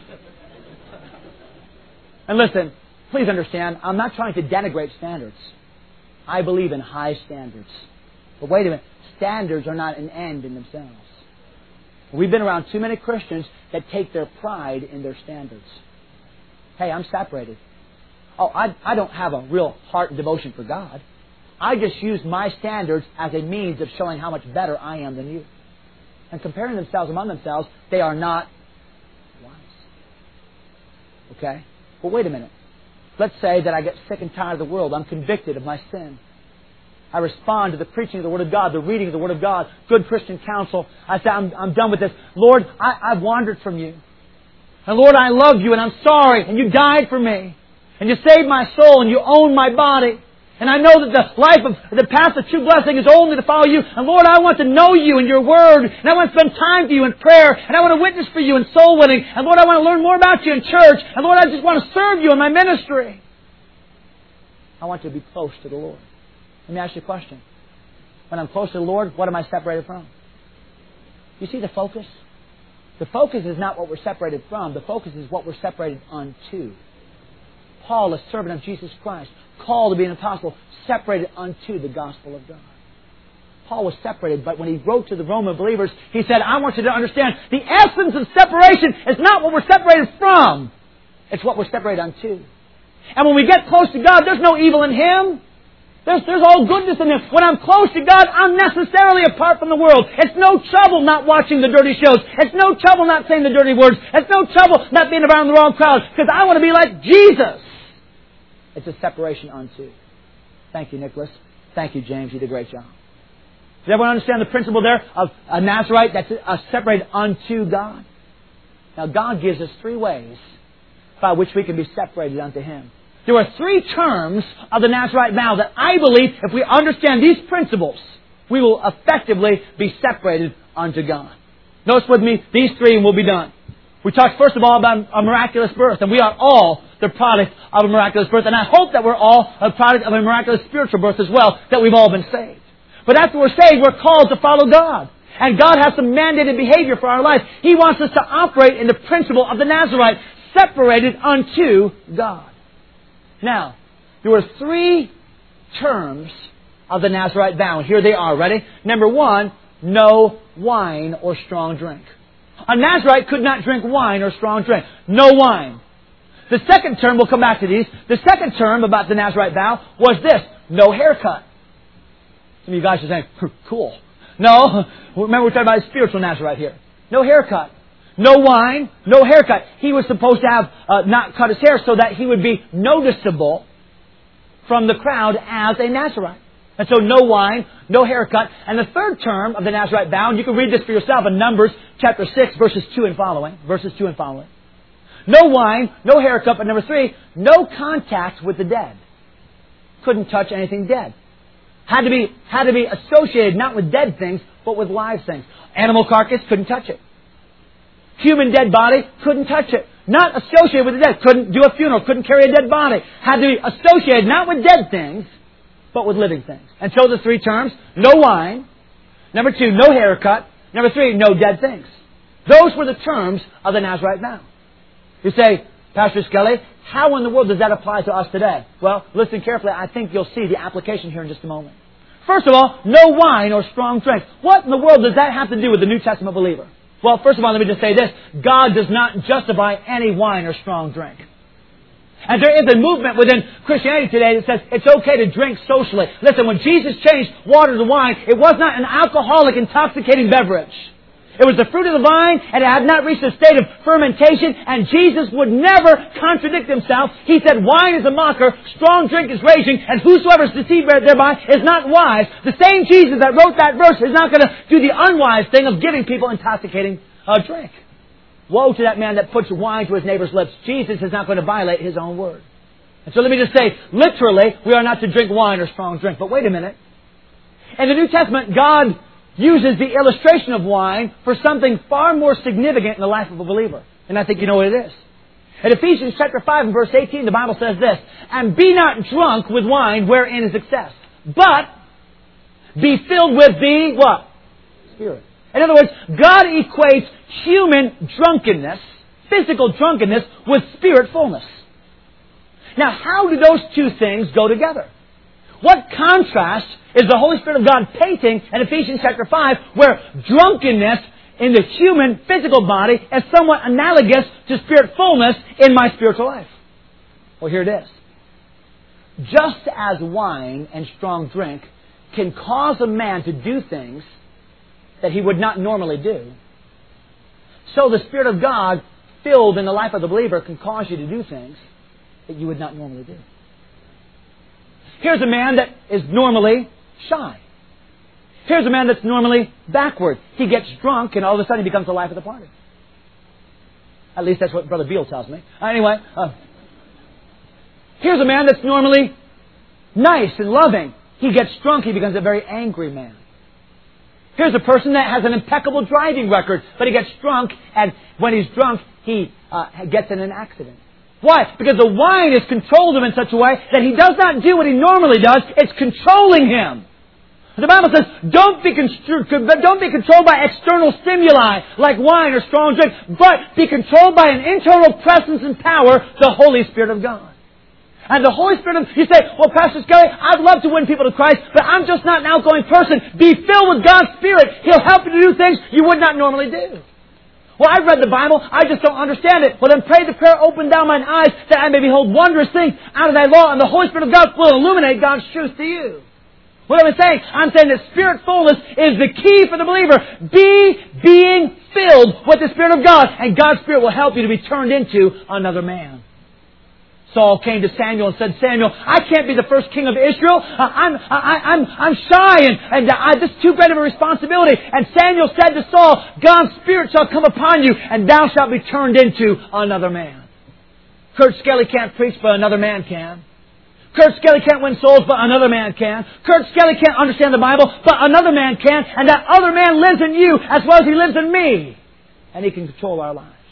And listen, please understand, I'm not trying to denigrate standards. I believe in high standards. But wait a minute, standards are not an end in themselves. We've been around too many Christians that take their pride in their standards. Hey, I'm separated. Oh, I, I don't have a real heart and devotion for God. I just use my standards as a means of showing how much better I am than you. And comparing themselves among themselves, they are not wise. Okay? Well, wait a minute. Let's say that I get sick and tired of the world. I'm convicted of my sin. I respond to the preaching of the Word of God, the reading of the Word of God, good Christian counsel. I say, I'm, I'm done with this. Lord, I, I've wandered from you. And Lord, I love you and I'm sorry. And you died for me. And you saved my soul and you own my body. And I know that the life of the path of true blessing is only to follow you. And Lord, I want to know you and your Word. And I want to spend time for you in prayer. And I want to witness for you in soul winning. And Lord, I want to learn more about you in church. And Lord, I just want to serve you in my ministry. I want to be close to the Lord. Let me ask you a question. When I'm close to the Lord, what am I separated from? You see the focus? The focus is not what we're separated from. The focus is what we're separated unto. Paul, a servant of Jesus Christ, called to be an apostle, separated unto the gospel of God. Paul was separated, but when he wrote to the Roman believers, he said, I want you to understand, the essence of separation is not what we're separated from. It's what we're separated unto. And when we get close to God, there's no evil in Him. There's, there's all goodness in Him. When I'm close to God, I'm necessarily apart from the world. It's no trouble not watching the dirty shows. It's no trouble not saying the dirty words. It's no trouble not being around the wrong crowd. Because I want to be like Jesus. It's a separation unto. Thank you, Nicholas. Thank you, James. You did a great job. Does everyone understand the principle there of a Nazarite that's separated unto God? Now, God gives us three ways by which we can be separated unto Him. There are three terms of the Nazarite vow that I believe if we understand these principles, we will effectively be separated unto God. Notice with me these three and we'll be done. We talked first of all about a miraculous birth, and we are all the product of a miraculous birth. And I hope that we're all a product of a miraculous spiritual birth as well, that we've all been saved. But after we're saved, we're called to follow God. And God has some mandated behavior for our life. He wants us to operate in the principle of the Nazarite, separated unto God. Now, there were three terms of the Nazarite vow, and here they are. Ready? Number one, no wine or strong drink. A Nazarite could not drink wine or strong drink. No wine. The second term, we'll come back to these, the second term about the Nazarite vow was this, no haircut. Some of you guys are saying, cool. No, remember we're talking about a spiritual Nazarite here. No haircut. No wine, no haircut. He was supposed to have uh, not cut his hair so that he would be noticeable from the crowd as a Nazarite. And so no wine, no haircut. And the third term of the Nazarite vow, and you can read this for yourself in Numbers chapter six, verses two and following. Verses two and following. No wine, no haircut, but number three, no contact with the dead. Couldn't touch anything dead. Had to be, had to be associated not with dead things, but with live things. Animal carcass, couldn't touch it. Human dead body, couldn't touch it. Not associated with the dead. Couldn't do a funeral. Couldn't carry a dead body. Had to be associated not with dead things, but with living things. And so the three terms, no wine. Number two, no haircut. Number three, no dead things. Those were the terms of the Nazarite vow. You say, Pastor Skelly, how in the world does that apply to us today? Well, listen carefully. I think you'll see the application here in just a moment. First of all, no wine or strong drink. What in the world does that have to do with the New Testament believer? Well, first of all, let me just say this. God does not justify any wine or strong drink. And there is a movement within Christianity today that says it's okay to drink socially. Listen, when Jesus changed water to wine, it was not an alcoholic, intoxicating beverage. It was the fruit of the vine, and it had not reached a state of fermentation, and Jesus would never contradict Himself. He said, wine is a mocker, strong drink is raging, and whosoever is deceived thereby is not wise. The same Jesus that wrote that verse is not going to do the unwise thing of giving people intoxicating uh, drink. Woe to that man that puts wine to his neighbor's lips. Jesus is not going to violate His own word. And so let me just say, literally, we are not to drink wine or strong drink. But wait a minute. In the New Testament, God uses the illustration of wine for something far more significant in the life of a believer. And I think you know what it is. In Ephesians chapter five and verse eighteen, the Bible says this, and be not drunk with wine wherein is excess, but be filled with the what? Spirit. In other words, God equates human drunkenness, physical drunkenness, with spirit fullness. Now, how do those two things go together? What contrast is the Holy Spirit of God painting in Ephesians chapter five, where drunkenness in the human physical body is somewhat analogous to Spirit fullness in my spiritual life. Well, here it is. Just as wine and strong drink can cause a man to do things that he would not normally do, so the Spirit of God filled in the life of the believer can cause you to do things that you would not normally do. Here's a man that is normally shy. Here's a man that's normally backward. He gets drunk and all of a sudden he becomes the life of the party. At least that's what Brother Beale tells me. Anyway, uh, here's a man that's normally nice and loving. He gets drunk, he becomes a very angry man. Here's a person that has an impeccable driving record, but he gets drunk, and when he's drunk, he uh, gets in an accident. Why? Because the wine has controlled him in such a way that he does not do what he normally does. It's controlling him. The Bible says, don't be, constru- don't be controlled by external stimuli like wine or strong drink, but be controlled by an internal presence and power, the Holy Spirit of God. And the Holy Spirit, you say, well, Pastor Skelly, I'd love to win people to Christ, but I'm just not an outgoing person. Be filled with God's Spirit. He'll help you to do things you would not normally do. Well, I've read the Bible, I just don't understand it. Well, then pray the prayer, open down mine eyes, that I may behold wondrous things out of thy law, and the Holy Spirit of God will illuminate God's truth to you. What am I saying? I'm saying that Spirit fullness is the key for the believer. Be being filled with the Spirit of God, and God's Spirit will help you to be turned into another man. Saul came to Samuel and said, Samuel, I can't be the first king of Israel. Uh, I'm, I, I'm, I'm shy and, and uh, this is too great of a responsibility. And Samuel said to Saul, God's Spirit shall come upon you and thou shalt be turned into another man. Kurt Skelly can't preach, but another man can. Kurt Skelly can't win souls, but another man can. Kurt Skelly can't understand the Bible, but another man can. And that other man lives in you as well as he lives in me. And he can control our lives.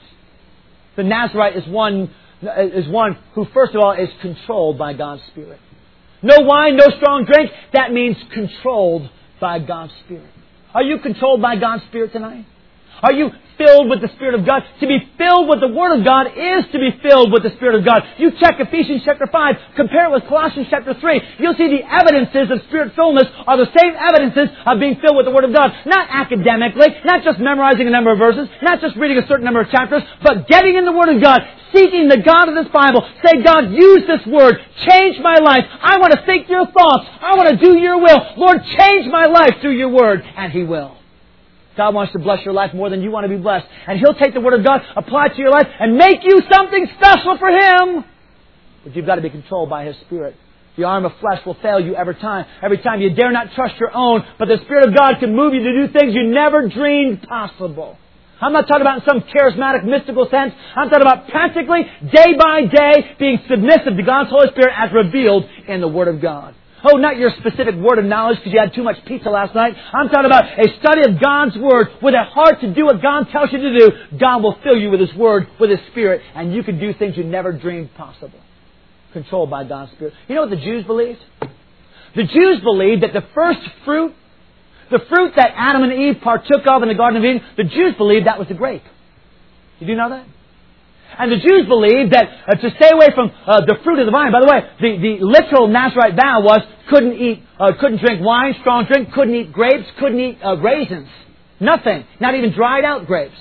The Nazarite is one is one who, first of all, is controlled by God's Spirit. No wine, no strong drink. That means controlled by God's Spirit. Are you controlled by God's Spirit tonight? Are you filled with the Spirit of God? To be filled with the Word of God is to be filled with the Spirit of God. You check Ephesians chapter five, compare it with Colossians chapter three. You'll see the evidences of Spirit fullness are the same evidences of being filled with the Word of God. Not academically, not just memorizing a number of verses, not just reading a certain number of chapters, but getting in the Word of God, seeking the God of this Bible. Say, God, use this Word. Change my life. I want to think your thoughts. I want to do your will. Lord, change my life through your Word. And He will. God wants to bless your life more than you want to be blessed. And He'll take the Word of God, apply it to your life, and make you something special for Him. But you've got to be controlled by His Spirit. The arm of flesh will fail you every time. Every time you dare not trust your own. But the Spirit of God can move you to do things you never dreamed possible. I'm not talking about in some charismatic, mystical sense. I'm talking about practically, day by day, being submissive to God's Holy Spirit as revealed in the Word of God. Oh, not your specific word of knowledge because you had too much pizza last night. I'm talking about a study of God's Word with a heart to do what God tells you to do. God will fill you with His Word, with His Spirit, and you can do things you never dreamed possible. Controlled by God's Spirit. You know what the Jews believed? The Jews believed that the first fruit, the fruit that Adam and Eve partook of in the Garden of Eden, the Jews believed that was the grape. Did you know that? And the Jews believed that uh, to stay away from uh, the fruit of the vine. By the way, the, the literal Nazarite vow was couldn't eat, uh, couldn't drink wine, strong drink, couldn't eat grapes, couldn't eat uh, raisins. Nothing. Not even dried out grapes.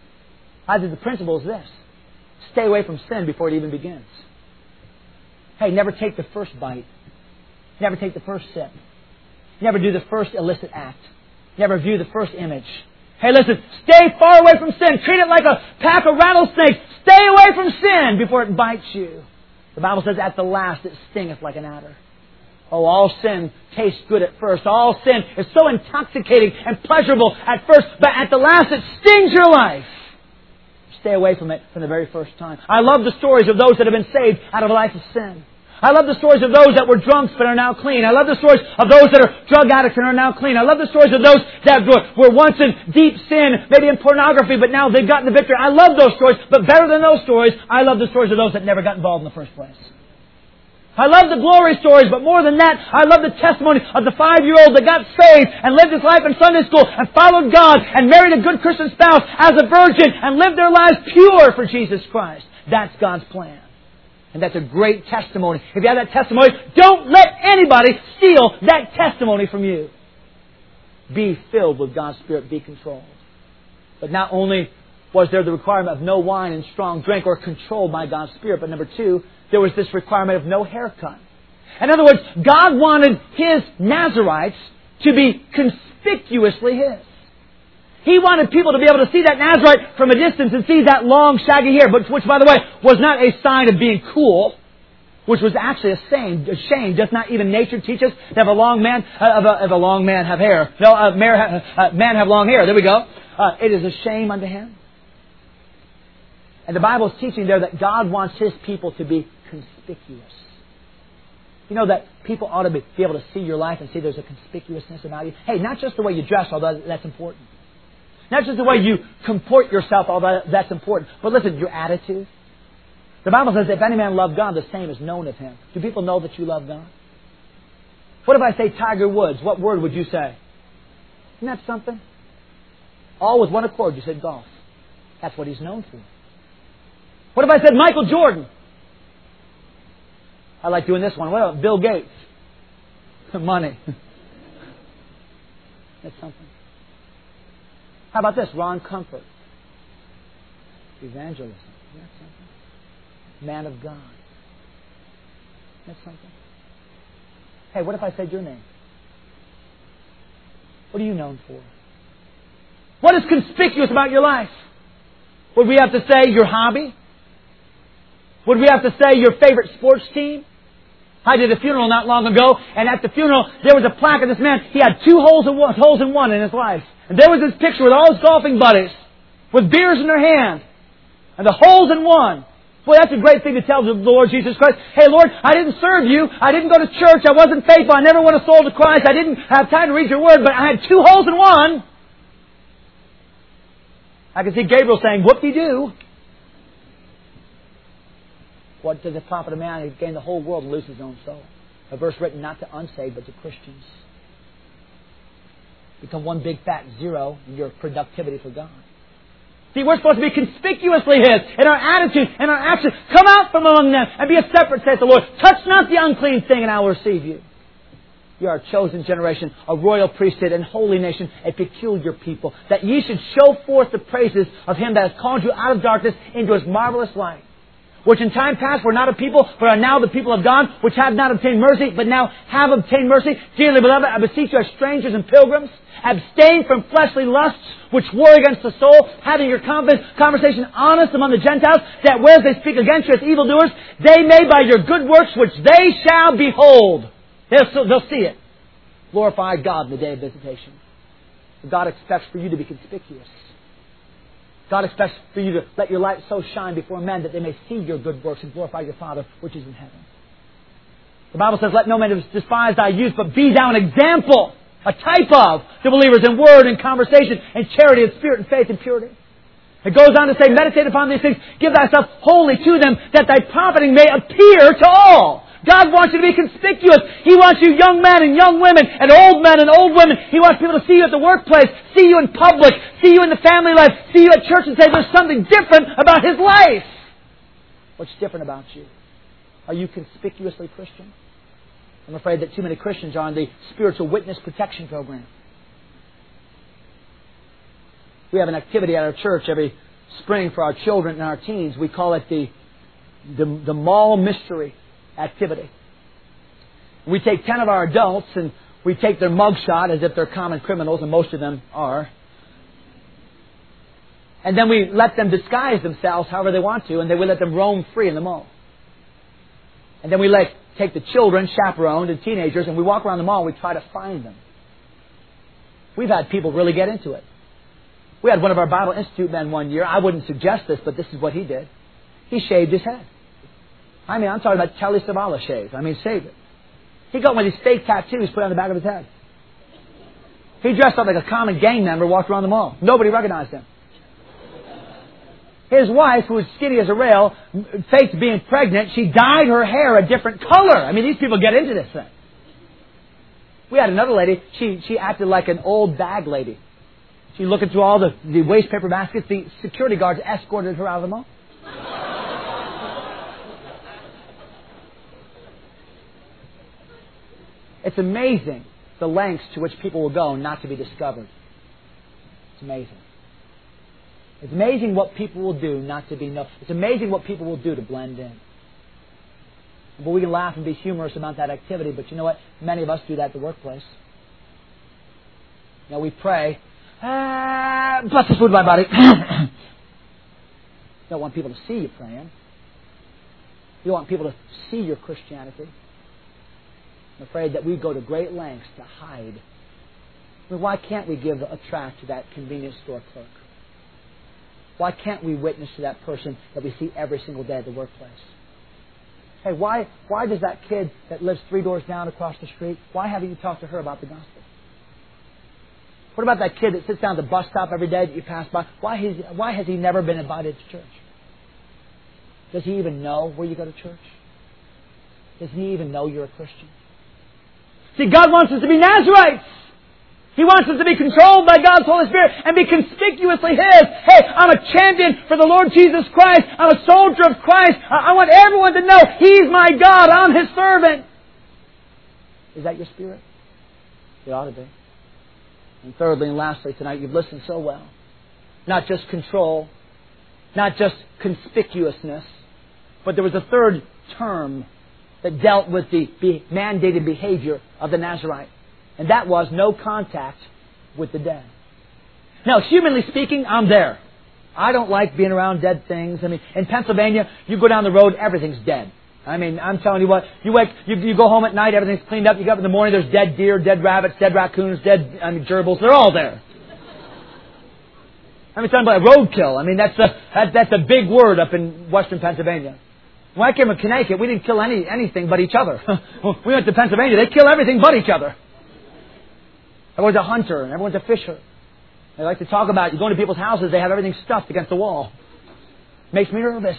Either the principle is this. Stay away from sin before it even begins. Hey, never take the first bite. Never take the first sip. Never do the first illicit act. Never view the first image. Hey, listen, stay far away from sin. Treat it like a pack of rattlesnakes. Stay away from sin before it bites you. The Bible says, at the last it stingeth like an adder. Oh, all sin tastes good at first. All sin is so intoxicating and pleasurable at first, but at the last it stings your life. Stay away from it from the very first time. I love the stories of those that have been saved out of a life of sin. I love the stories of those that were drunks but are now clean. I love the stories of those that are drug addicts and are now clean. I love the stories of those that were, were once in deep sin, maybe in pornography, but now they've gotten the victory. I love those stories, but better than those stories, I love the stories of those that never got involved in the first place. I love the glory stories, but more than that, I love the testimony of the five-year-old that got saved and lived his life in Sunday school and followed God and married a good Christian spouse as a virgin and lived their lives pure for Jesus Christ. That's God's plan. And that's a great testimony. If you have that testimony, don't let anybody steal that testimony from you. Be filled with God's Spirit. Be controlled. But not only was there the requirement of no wine and strong drink or controlled by God's Spirit, but number two, there was this requirement of no haircut. In other words, God wanted His Nazarites to be conspicuously His. He wanted people to be able to see that Nazarite from a distance and see that long, shaggy hair, but which, by the way, was not a sign of being cool, which was actually a shame. A shame. Does not even nature teach us to have a long man, uh, of, a, of a long man have hair? No, a man, uh, man have long hair. There we go. Uh, it is a shame unto him. And the Bible is teaching there that God wants His people to be conspicuous. You know that people ought to be, be able to see your life and see there's a conspicuousness about you. Hey, not just the way you dress, although that's important. Not just the way you comport yourself, although that's important. But listen, your attitude. The Bible says, if any man love God, the same is known of him. Do people know that you love God? What if I say Tiger Woods? What word would you say? Isn't that something? All with one accord, you said golf. That's what he's known for. What if I said Michael Jordan? I like doing this one. What about Bill Gates? Money. That's something. How about this? Ron Comfort. Evangelism. That's something. Man of God. That's something. Hey, what if I said your name? What are you known for? What is conspicuous about your life? Would we have to say your hobby? Would we have to say your favorite sports team? I did a funeral not long ago, and at the funeral there was a plaque of this man. He had two holes in one, holes in one in his life. And there was this picture with all his golfing buddies with beers in their hand. And the holes in one. Boy, that's a great thing to tell the Lord Jesus Christ. Hey, Lord, I didn't serve you. I didn't go to church. I wasn't faithful. I never won a soul to Christ. I didn't have time to read your word, but I had two holes in one. I can see Gabriel saying, whoop-de-doo. What does it profit a man who gain the whole world and lose his own soul? A verse written not to unsaved, but to Christians. Become one big fat zero in your productivity for God. See, we're supposed to be conspicuously His in our attitude and our actions. Come out from among them and be a separate, saith the Lord. Touch not the unclean thing, and I will receive you. You are a chosen generation, a royal priesthood, and holy nation, a peculiar people, that ye should show forth the praises of Him that has called you out of darkness into His marvelous light. Which in time past were not a people, but are now the people of God, which have not obtained mercy, but now have obtained mercy. Dearly beloved, I beseech you as strangers and pilgrims, abstain from fleshly lusts, which war against the soul, having your conversation honest among the Gentiles, that whereas they speak against you as evildoers, they may by your good works, which they shall behold, they'll, they'll see it, glorify God in the day of visitation. God expects for you to be conspicuous. God expects for you to let your light so shine before men that they may see your good works and glorify your Father which is in heaven. The Bible says, let no man despise thy youth, but be thou an example, a type of the believers in word and conversation and charity and spirit and faith and purity. It goes on to say, meditate upon these things, give thyself wholly to them, that thy profiting may appear to all. God wants you to be conspicuous. He wants you young men and young women and old men and old women. He wants people to see you at the workplace, see you in public, see you in the family life, see you at church and say there's something different about his life. What's different about you? Are you conspicuously Christian? I'm afraid that too many Christians are on the spiritual witness protection program. We have an activity at our church every spring for our children and our teens. We call it the, the, the mall mystery activity. We take ten of our adults and we take their mugshot as if they're common criminals, and most of them are. And then we let them disguise themselves however they want to, and then we let them roam free in the mall. And then we let take the children, chaperoned, and teenagers, and we walk around the mall and we try to find them. We've had people really get into it. We had one of our Bible Institute men one year. I wouldn't suggest this, but this is what he did. He shaved his head. I mean, I'm talking about Telly Savalas shave. I mean, save it. He got one of these fake tattoos put on the back of his head. He dressed up like a common gang member, walked around the mall. Nobody recognized him. His wife, who was skinny as a rail, faked being pregnant. She dyed her hair a different color. I mean, these people get into this thing. We had another lady. She she acted like an old bag lady. She looking through all the, the waste paper baskets. The security guards escorted her out of the mall. It's amazing the lengths to which people will go not to be discovered. It's amazing. It's amazing what people will do not to be known. It's amazing what people will do to blend in. But we can laugh and be humorous about that activity, but you know what? Many of us do that at the workplace. You know, we pray, ah, bless the food of my body. You don't want people to see you praying. You don't want people to see your Christianity. I'm afraid that we go to great lengths to hide. I mean, why can't we give a tract to that convenience store clerk? Why can't we witness to that person that we see every single day at the workplace? Hey, why why does that kid that lives three doors down across the street, why haven't you talked to her about the gospel? What about that kid that sits down at the bus stop every day that you pass by? Why has, why has he never been invited to church? Does he even know where you go to church? Does he even know you're a Christian? See, God wants us to be Nazarites. He wants us to be controlled by God's Holy Spirit and be conspicuously His. Hey, I'm a champion for the Lord Jesus Christ. I'm a soldier of Christ. I want everyone to know He's my God. I'm His servant. Is that your spirit? It ought to be. And thirdly and lastly tonight, you've listened so well. Not just control, not just conspicuousness, but there was a third term that dealt with the mandated behavior of the Nazarite. And that was no contact with the dead. Now, humanly speaking, I'm there. I don't like being around dead things. I mean, in Pennsylvania, you go down the road, everything's dead. I mean, I'm telling you what, you wake, you, you go home at night, everything's cleaned up. You get up in the morning, there's dead deer, dead rabbits, dead raccoons, dead, I mean, gerbils. They're all there. I mean, talking about roadkill. I mean, that's a, that, that's a big word up in western Pennsylvania. When I came to Connecticut, we didn't kill any anything but each other. We went to Pennsylvania, they kill everything but each other. Everyone's a hunter and everyone's a fisher. They like to talk about, you go into people's houses, they have everything stuffed against the wall. Makes me nervous.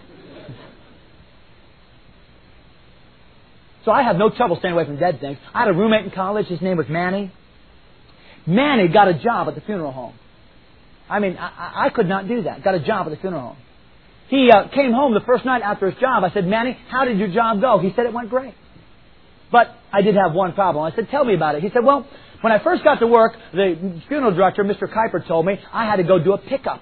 So I have no trouble staying away from dead things. I had a roommate in college, his name was Manny. Manny got a job at the funeral home. I mean, I, I could not do that. Got a job at the funeral home. He uh, came home the first night after his job. I said, Manny, how did your job go? He said it went great. But I did have one problem. I said, tell me about it. He said, well, when I first got to work, the funeral director, Mister Kuiper, told me I had to go do a pickup.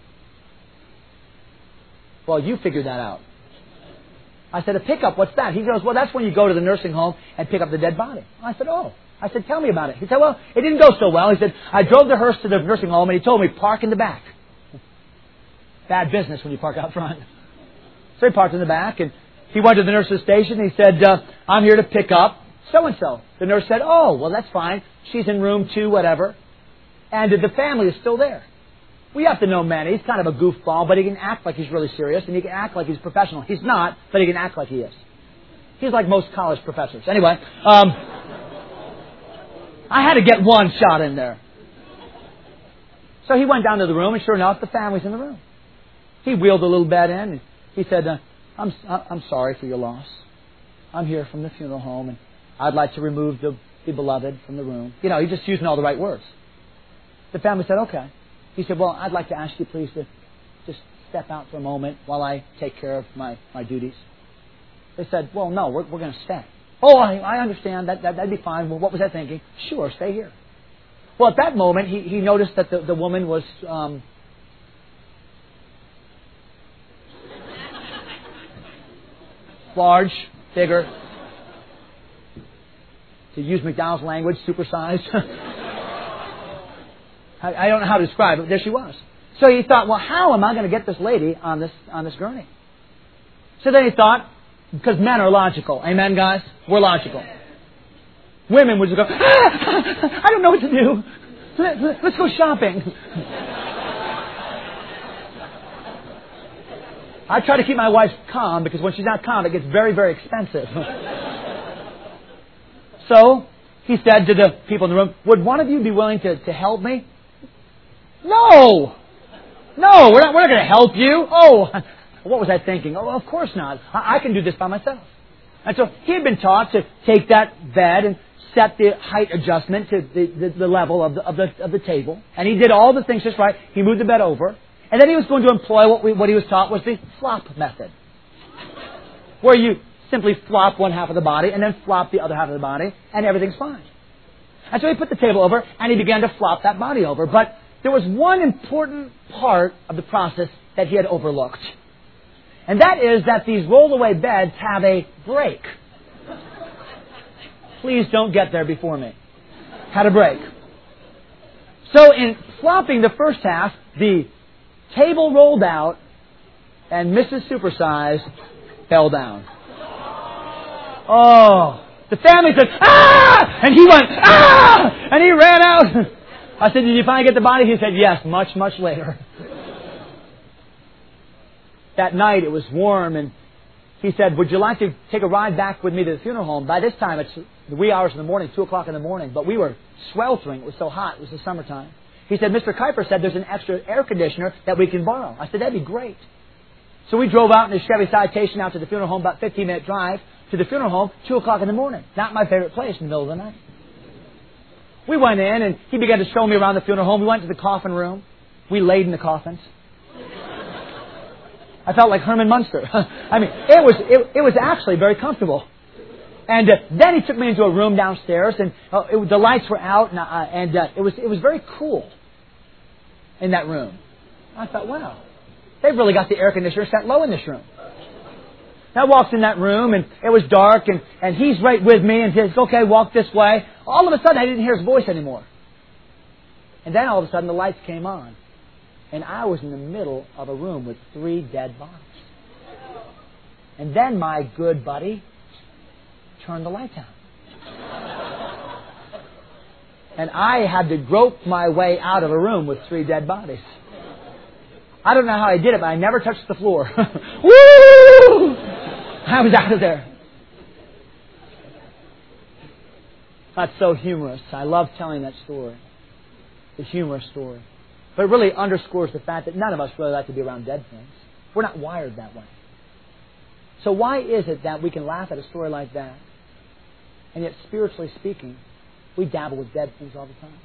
Well, you figured that out. I said, a pickup, what's that? He goes, well, that's when you go to the nursing home and pick up the dead body. I said, oh. I said, tell me about it. He said, well, it didn't go so well. He said, I drove the hearse to the nursing home and he told me, park in the back. Bad business when you park out front. So he parked in the back and he went to the nurse's station. He said, uh, I'm here to pick up so-and-so. The nurse said, oh, well, that's fine. She's in room two, whatever. And the family is still there. We have to know Manny. He's kind of a goofball, but he can act like he's really serious, and he can act like he's professional. He's not, but he can act like he is. He's like most college professors. Anyway, um, I had to get one shot in there. So he went down to the room, and sure enough, the family's in the room. He wheeled a little bed in, and he said, uh, I'm, I'm sorry for your loss. I'm here from the funeral home, and I'd like to remove the, the beloved from the room. You know, he's just using all the right words. The family said, okay. He said, well, I'd like to ask you please to just step out for a moment while I take care of my, my duties. They said, well, no, we're, we're going to stay. Oh, I, I understand. That, that, that'd be fine. Well, what was I thinking? Sure, stay here. Well, at that moment, he, he noticed that the, the woman was... Um, large, bigger. To use McDonald's language, supersized. I, I don't know how to describe it, but there she was. So he thought, well, how am I going to get this lady on this on this gurney? So then he thought, because men are logical. Amen, guys? We're logical. Women would just go, ah, I don't know what to do. Let, let, let's go shopping. I try to keep my wife calm because when she's not calm, it gets very, very expensive. So he said to the people in the room, would one of you be willing to, to help me? No! No, we're not, we're not going to help you. Oh, what was I thinking? Oh, of course not. I, I can do this by myself. And so he had been taught to take that bed and set the height adjustment to the, the, the level of the, of, the, of the table. And he did all the things just right. He moved the bed over. And then he was going to employ what, we, what he was taught was the flop method. Where you simply flop one half of the body and then flop the other half of the body and everything's fine. And so he put the table over and he began to flop that body over. But there was one important part of the process that he had overlooked. And that is that these rollaway beds have a break. Please don't get there before me. Had a break. So in flopping the first half, the table rolled out and Missus Supersize fell down. Oh, the family said, "Ah!" And he went, "Ah!" And he ran out. I said, "Did you finally get the body?" He said, "Yes, much, much later." That night it was warm, and he said, "Would you like to take a ride back with me to the funeral home?" By this time, it's the wee hours in the morning, two o'clock in the morning, but we were sweltering. It was so hot. It was the summertime. He said, "Mister Kuiper said there's an extra air conditioner that we can borrow." I said, "That'd be great." So we drove out in a Chevy Citation out to the funeral home, about fifteen minute drive to the funeral home, two o'clock in the morning. Not my favorite place in the middle of the night. We went in, and he began to show me around the funeral home. We went to the coffin room. We laid in the coffins. I felt like Herman Munster. I mean, it was it, it was actually very comfortable. And uh, then he took me into a room downstairs, and uh, it, the lights were out, and, uh, and uh, it was it was very cool in that room. I thought, wow, they've really got the air conditioner set low in this room. And I walked in that room, and it was dark, and, and he's right with me, and he says, "Okay, walk this way." All of a sudden, I didn't hear his voice anymore. And then all of a sudden, the lights came on. And I was in the middle of a room with three dead bodies. And then my good buddy turned the lights on. And I had to grope my way out of a room with three dead bodies. I don't know how I did it, but I never touched the floor. Woo! I was out of there. That's so humorous. I love telling that story. The humorous story. But it really underscores the fact that none of us really like to be around dead things. We're not wired that way. So why is it that we can laugh at a story like that, and yet spiritually speaking, we dabble with dead things all the time?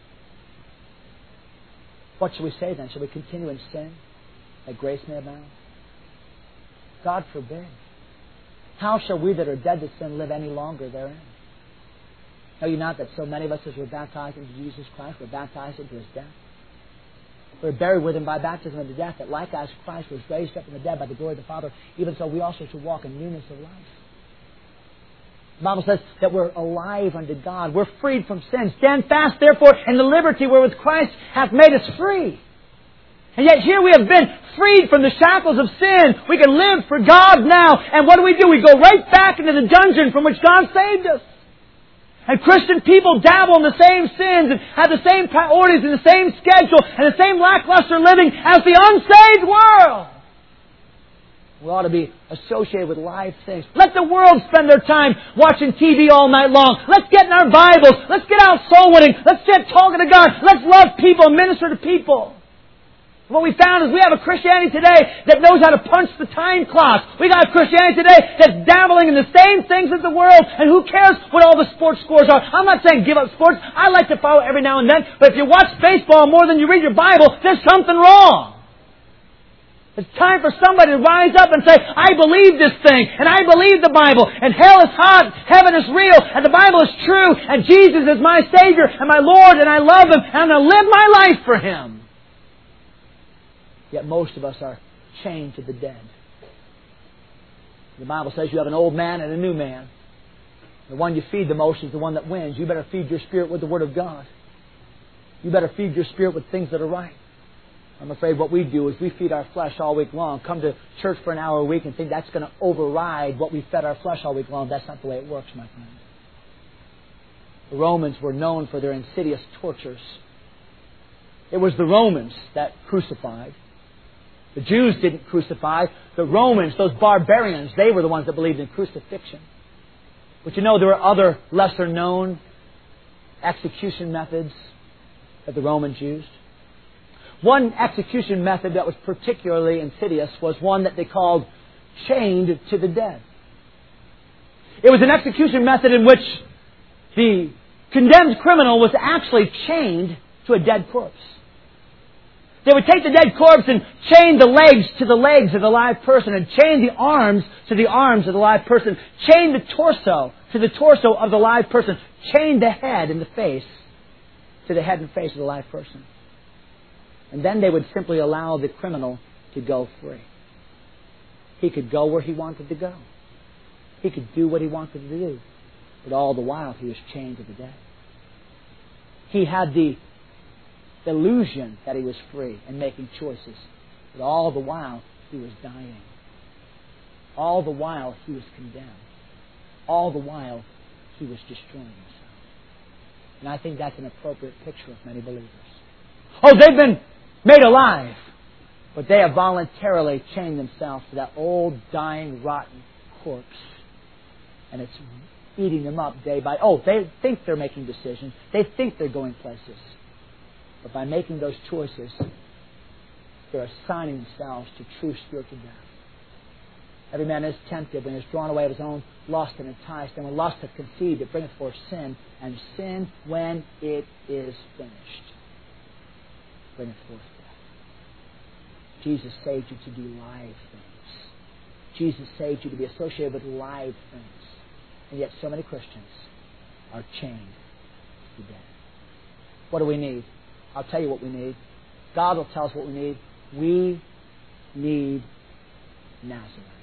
What should we say then? Should we continue in sin that grace may abound? God forbid. How shall we that are dead to sin live any longer therein? Know you not that so many of us as were baptized into Jesus Christ were baptized into His death? We were buried with Him by baptism into death, that like as Christ was raised up from the dead by the glory of the Father, even so we also should walk in newness of life. The Bible says that we're alive unto God. We're freed from sin. Stand fast, therefore, in the liberty wherewith Christ hath made us free. And yet here we have been freed from the shackles of sin. We can live for God now. And what do we do? We go right back into the dungeon from which God saved us. And Christian people dabble in the same sins and have the same priorities and the same schedule and the same lackluster living as the unsaved world. We ought to be associated with live things. Let the world spend their time watching T V all night long. Let's get in our Bibles. Let's get out soul winning. Let's get talking to God. Let's love people and minister to people. What we found is we have a Christianity today that knows how to punch the time clock. We got a Christianity today that's dabbling in the same things as the world, and who cares what all the sports scores are? I'm not saying give up sports. I like to follow every now and then, but if you watch baseball more than you read your Bible, there's something wrong. It's time for somebody to rise up and say, I believe this thing, and I believe the Bible, and hell is hot, heaven is real, and the Bible is true, and Jesus is my Savior and my Lord, and I love Him, and I'm going to live my life for Him. Yet most of us are chained to the dead. The Bible says you have an old man and a new man. The one you feed the most is the one that wins. You better feed your spirit with the Word of God. You better feed your spirit with things that are right. I'm afraid what we do is we feed our flesh all week long. Come to church for an hour a week and think that's going to override what we fed our flesh all week long. That's not the way it works, my friend. The Romans were known for their insidious tortures. It was the Romans that crucified. The Jews didn't crucify. The Romans, those barbarians, they were the ones that believed in crucifixion. But you know, there were other lesser known execution methods that the Romans used. One execution method that was particularly insidious was one that they called chained to the dead. It was an execution method in which the condemned criminal was actually chained to a dead corpse. They would take the dead corpse and chain the legs to the legs of the live person, and chain the arms to the arms of the live person, chain the torso to the torso of the live person, chain the head and the face to the head and face of the live person. And then they would simply allow the criminal to go free. He could go where he wanted to go. He could do what he wanted to do. But all the while, he was chained to the dead. He had the illusion that he was free and making choices. But all the while, he was dying. All the while, he was condemned. All the while, he was destroying himself. And I think that's an appropriate picture of many believers. Oh, they've been made alive. But they have voluntarily chained themselves to that old, dying, rotten corpse. And it's eating them up day by... Oh, they think they're making decisions. They think they're going places. But by making those choices, they're assigning themselves to true spiritual death. Every man is tempted when he is drawn away of his own lust and enticed. And when lust hath conceived, it bringeth forth sin. And sin, when it is finished, bringeth forth death. Jesus saved you to do live things. Jesus saved you to be associated with live things. And yet so many Christians are chained to death. What do we need? I'll tell you what we need. God will tell us what we need. We need Nazareth.